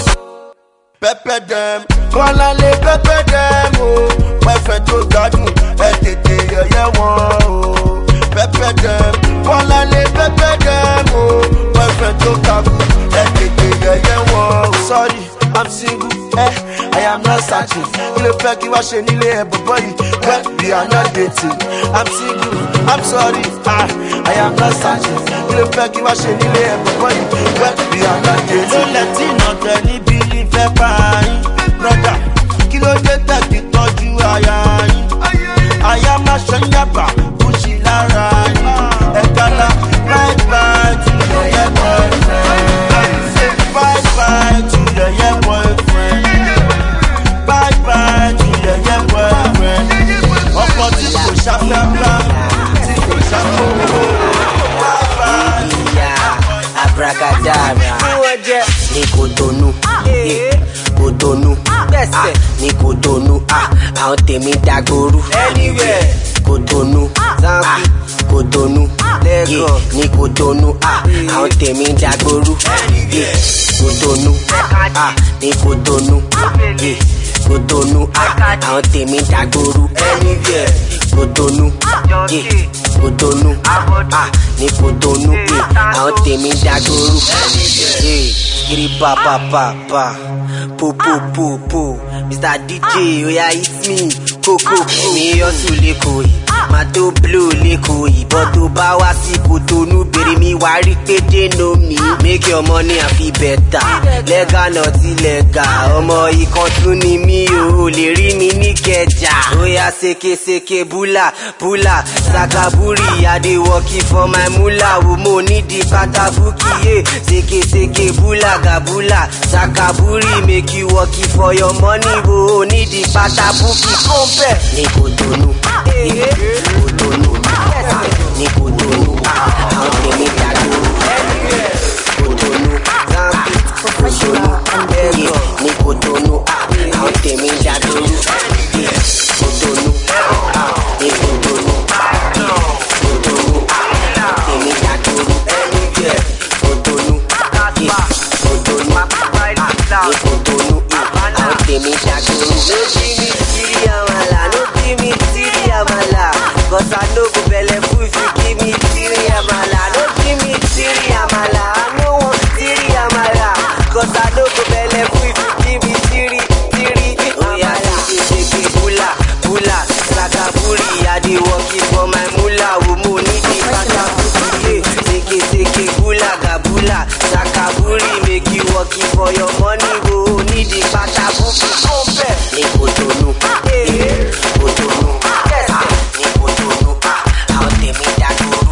Pepper them, wanna live pepper them, oh, my friend to God, eh, tete, yeah, yeah, oh, pepper them, wanna live pepper them, oh, my friend to God, eh, tete, yeah, yeah, oh, sorry. I'm single, eh, I am not searching. You look like you are shaking the boy, but we are not dating. I'm single, I'm sorry, I, I am not searching. You look like you are shaking the boy, but we are not dating. Don't let it not any believe a pie, brother. Kilo de taki toju ayayi. I am a shanyaba, pushi larayi. Ekala, bye bye to your boyfriend. Bye bye to your yeah boyfriend. Bye bye to your yeah boyfriend. Ọkọ tí kò ṣàpẹ́pẹ́ tí kò ṣàpọ́npọ́. Bye bye to your yeah boyfriend. Abracadabra. Ní Kòtónú, Kòtónú, ní Kòtónú, àwọn tèmi dàgbòrú. Kòtónú, Zambi, Kòtónú, ní Kòtónú, àwọn tèmi dàgbòrú. Kòtónú, ní Kòtónú, Kòtónú, àwọn tèmi dàgbòrú. Kòtónú, Kòtónú, ní Kòtónú, àwọn tèmi dàgbòrú. Kiri pa pa pa pa, po po po po. Mister D J, oya hit me, koko. Mi hustle lẹ́kọ̀ọ́ yìí, máa tó blow lẹ́kọ̀ọ́ yìí. But tó bá wá sí Kòtónú, bèrè mi wá rí pé they know me. Make your money and feel better. Legal not illegal. Ọmọ ìkan tún ni mí o, ò lè rí mi ní Kẹjà. Oya seke seke bula bula, sakaburi. I dey working for my mula. Wo mo need the patabuki, yeah. Seke seke bula gabula, sakaburi. Make you working for your money. Wo need the patabuki, compare. Ní Kòtónú, ní Kòtónú, ní Kòtónú, àwọn tèmi dàgbò. for your money, go need the pata buku. Come back. Ní Kotonu. Eh, Kotonu. Yes, ní Kotonu. Àwọn tèmi dàgbòrú.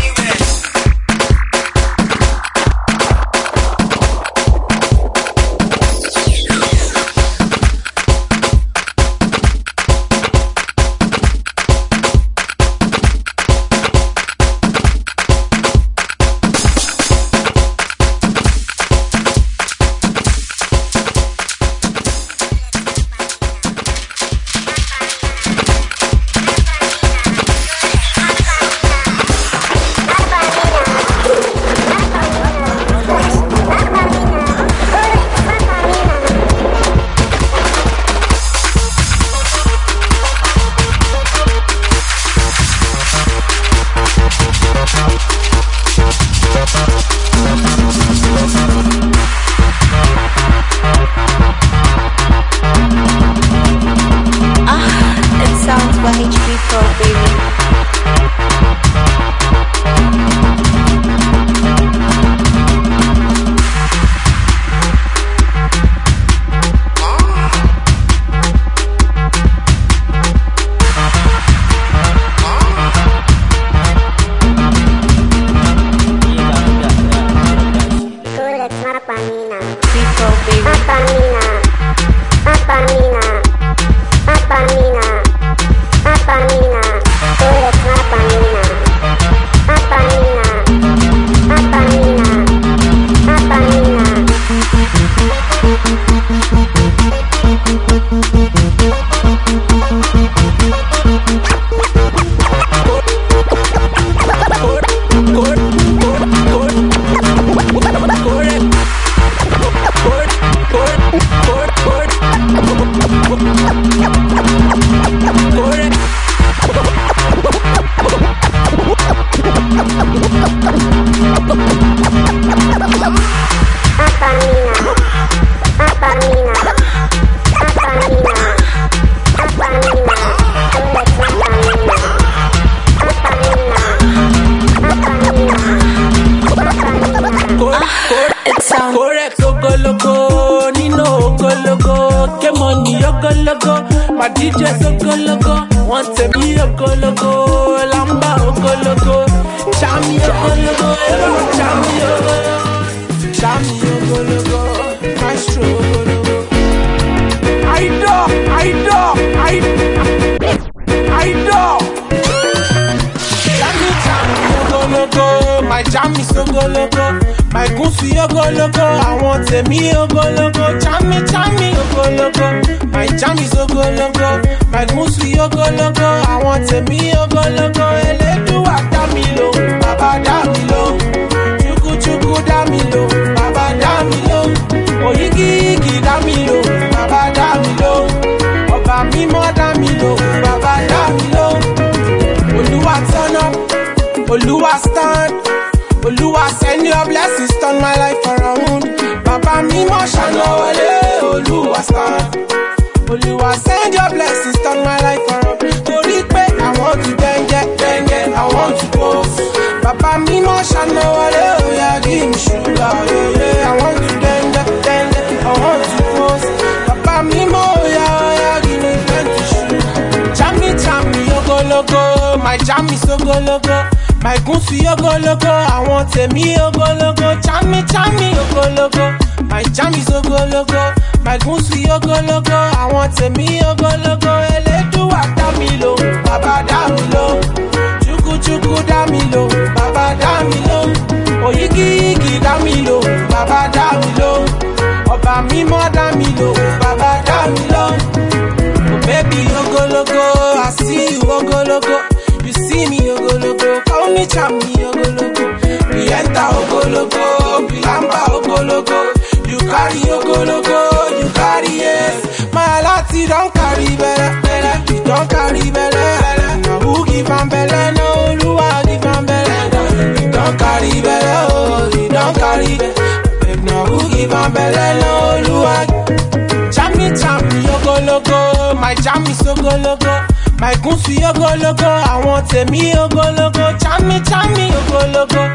My goons fi ogologo, àwọn tèmi ogologo, chami chami ogologo. My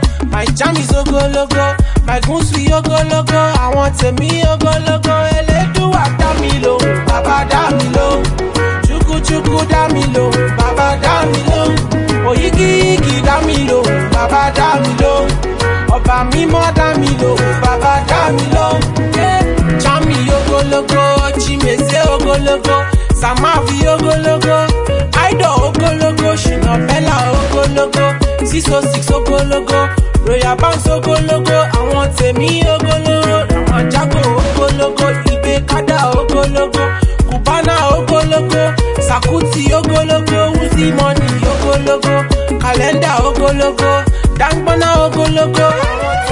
My jam is ogologo, my goons we ogologo. I want to me ogologo. Eleduwa damilo, Baba damilo. Chuku chuku damilo, Baba damilo. Oyigi igi damilo, Baba damilo. Oba mimo damilo, Baba damilo. Chami ogologo, chimeze ogologo. Samavi ogologo, Aido ogologo, Shinabella ogologo, six oh six ogologo, Royal Banks ogologo, I want me ogologo, Ramajago ogologo, Ibe Kada ogologo, Kubana ogologo, Sakuti ogologo, Uzi Money ogologo, Calendar ogologo, Dangbana ogologo, I want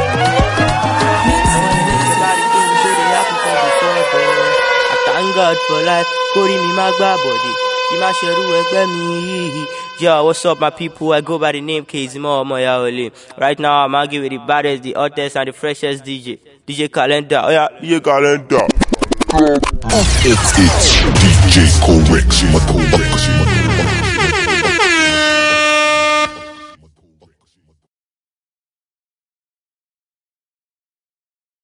Thank God for life, Kori mi magba body. Kima sheru egbe mi. Yo, what's up, my people? I go by the name Kezimo Omoyaole. Right now, I'm arguing with the baddest, the hottest, and the freshest D J. D J Calendar. Oh yeah, D J Calendar. It's it's D J Correction, motherfuckers.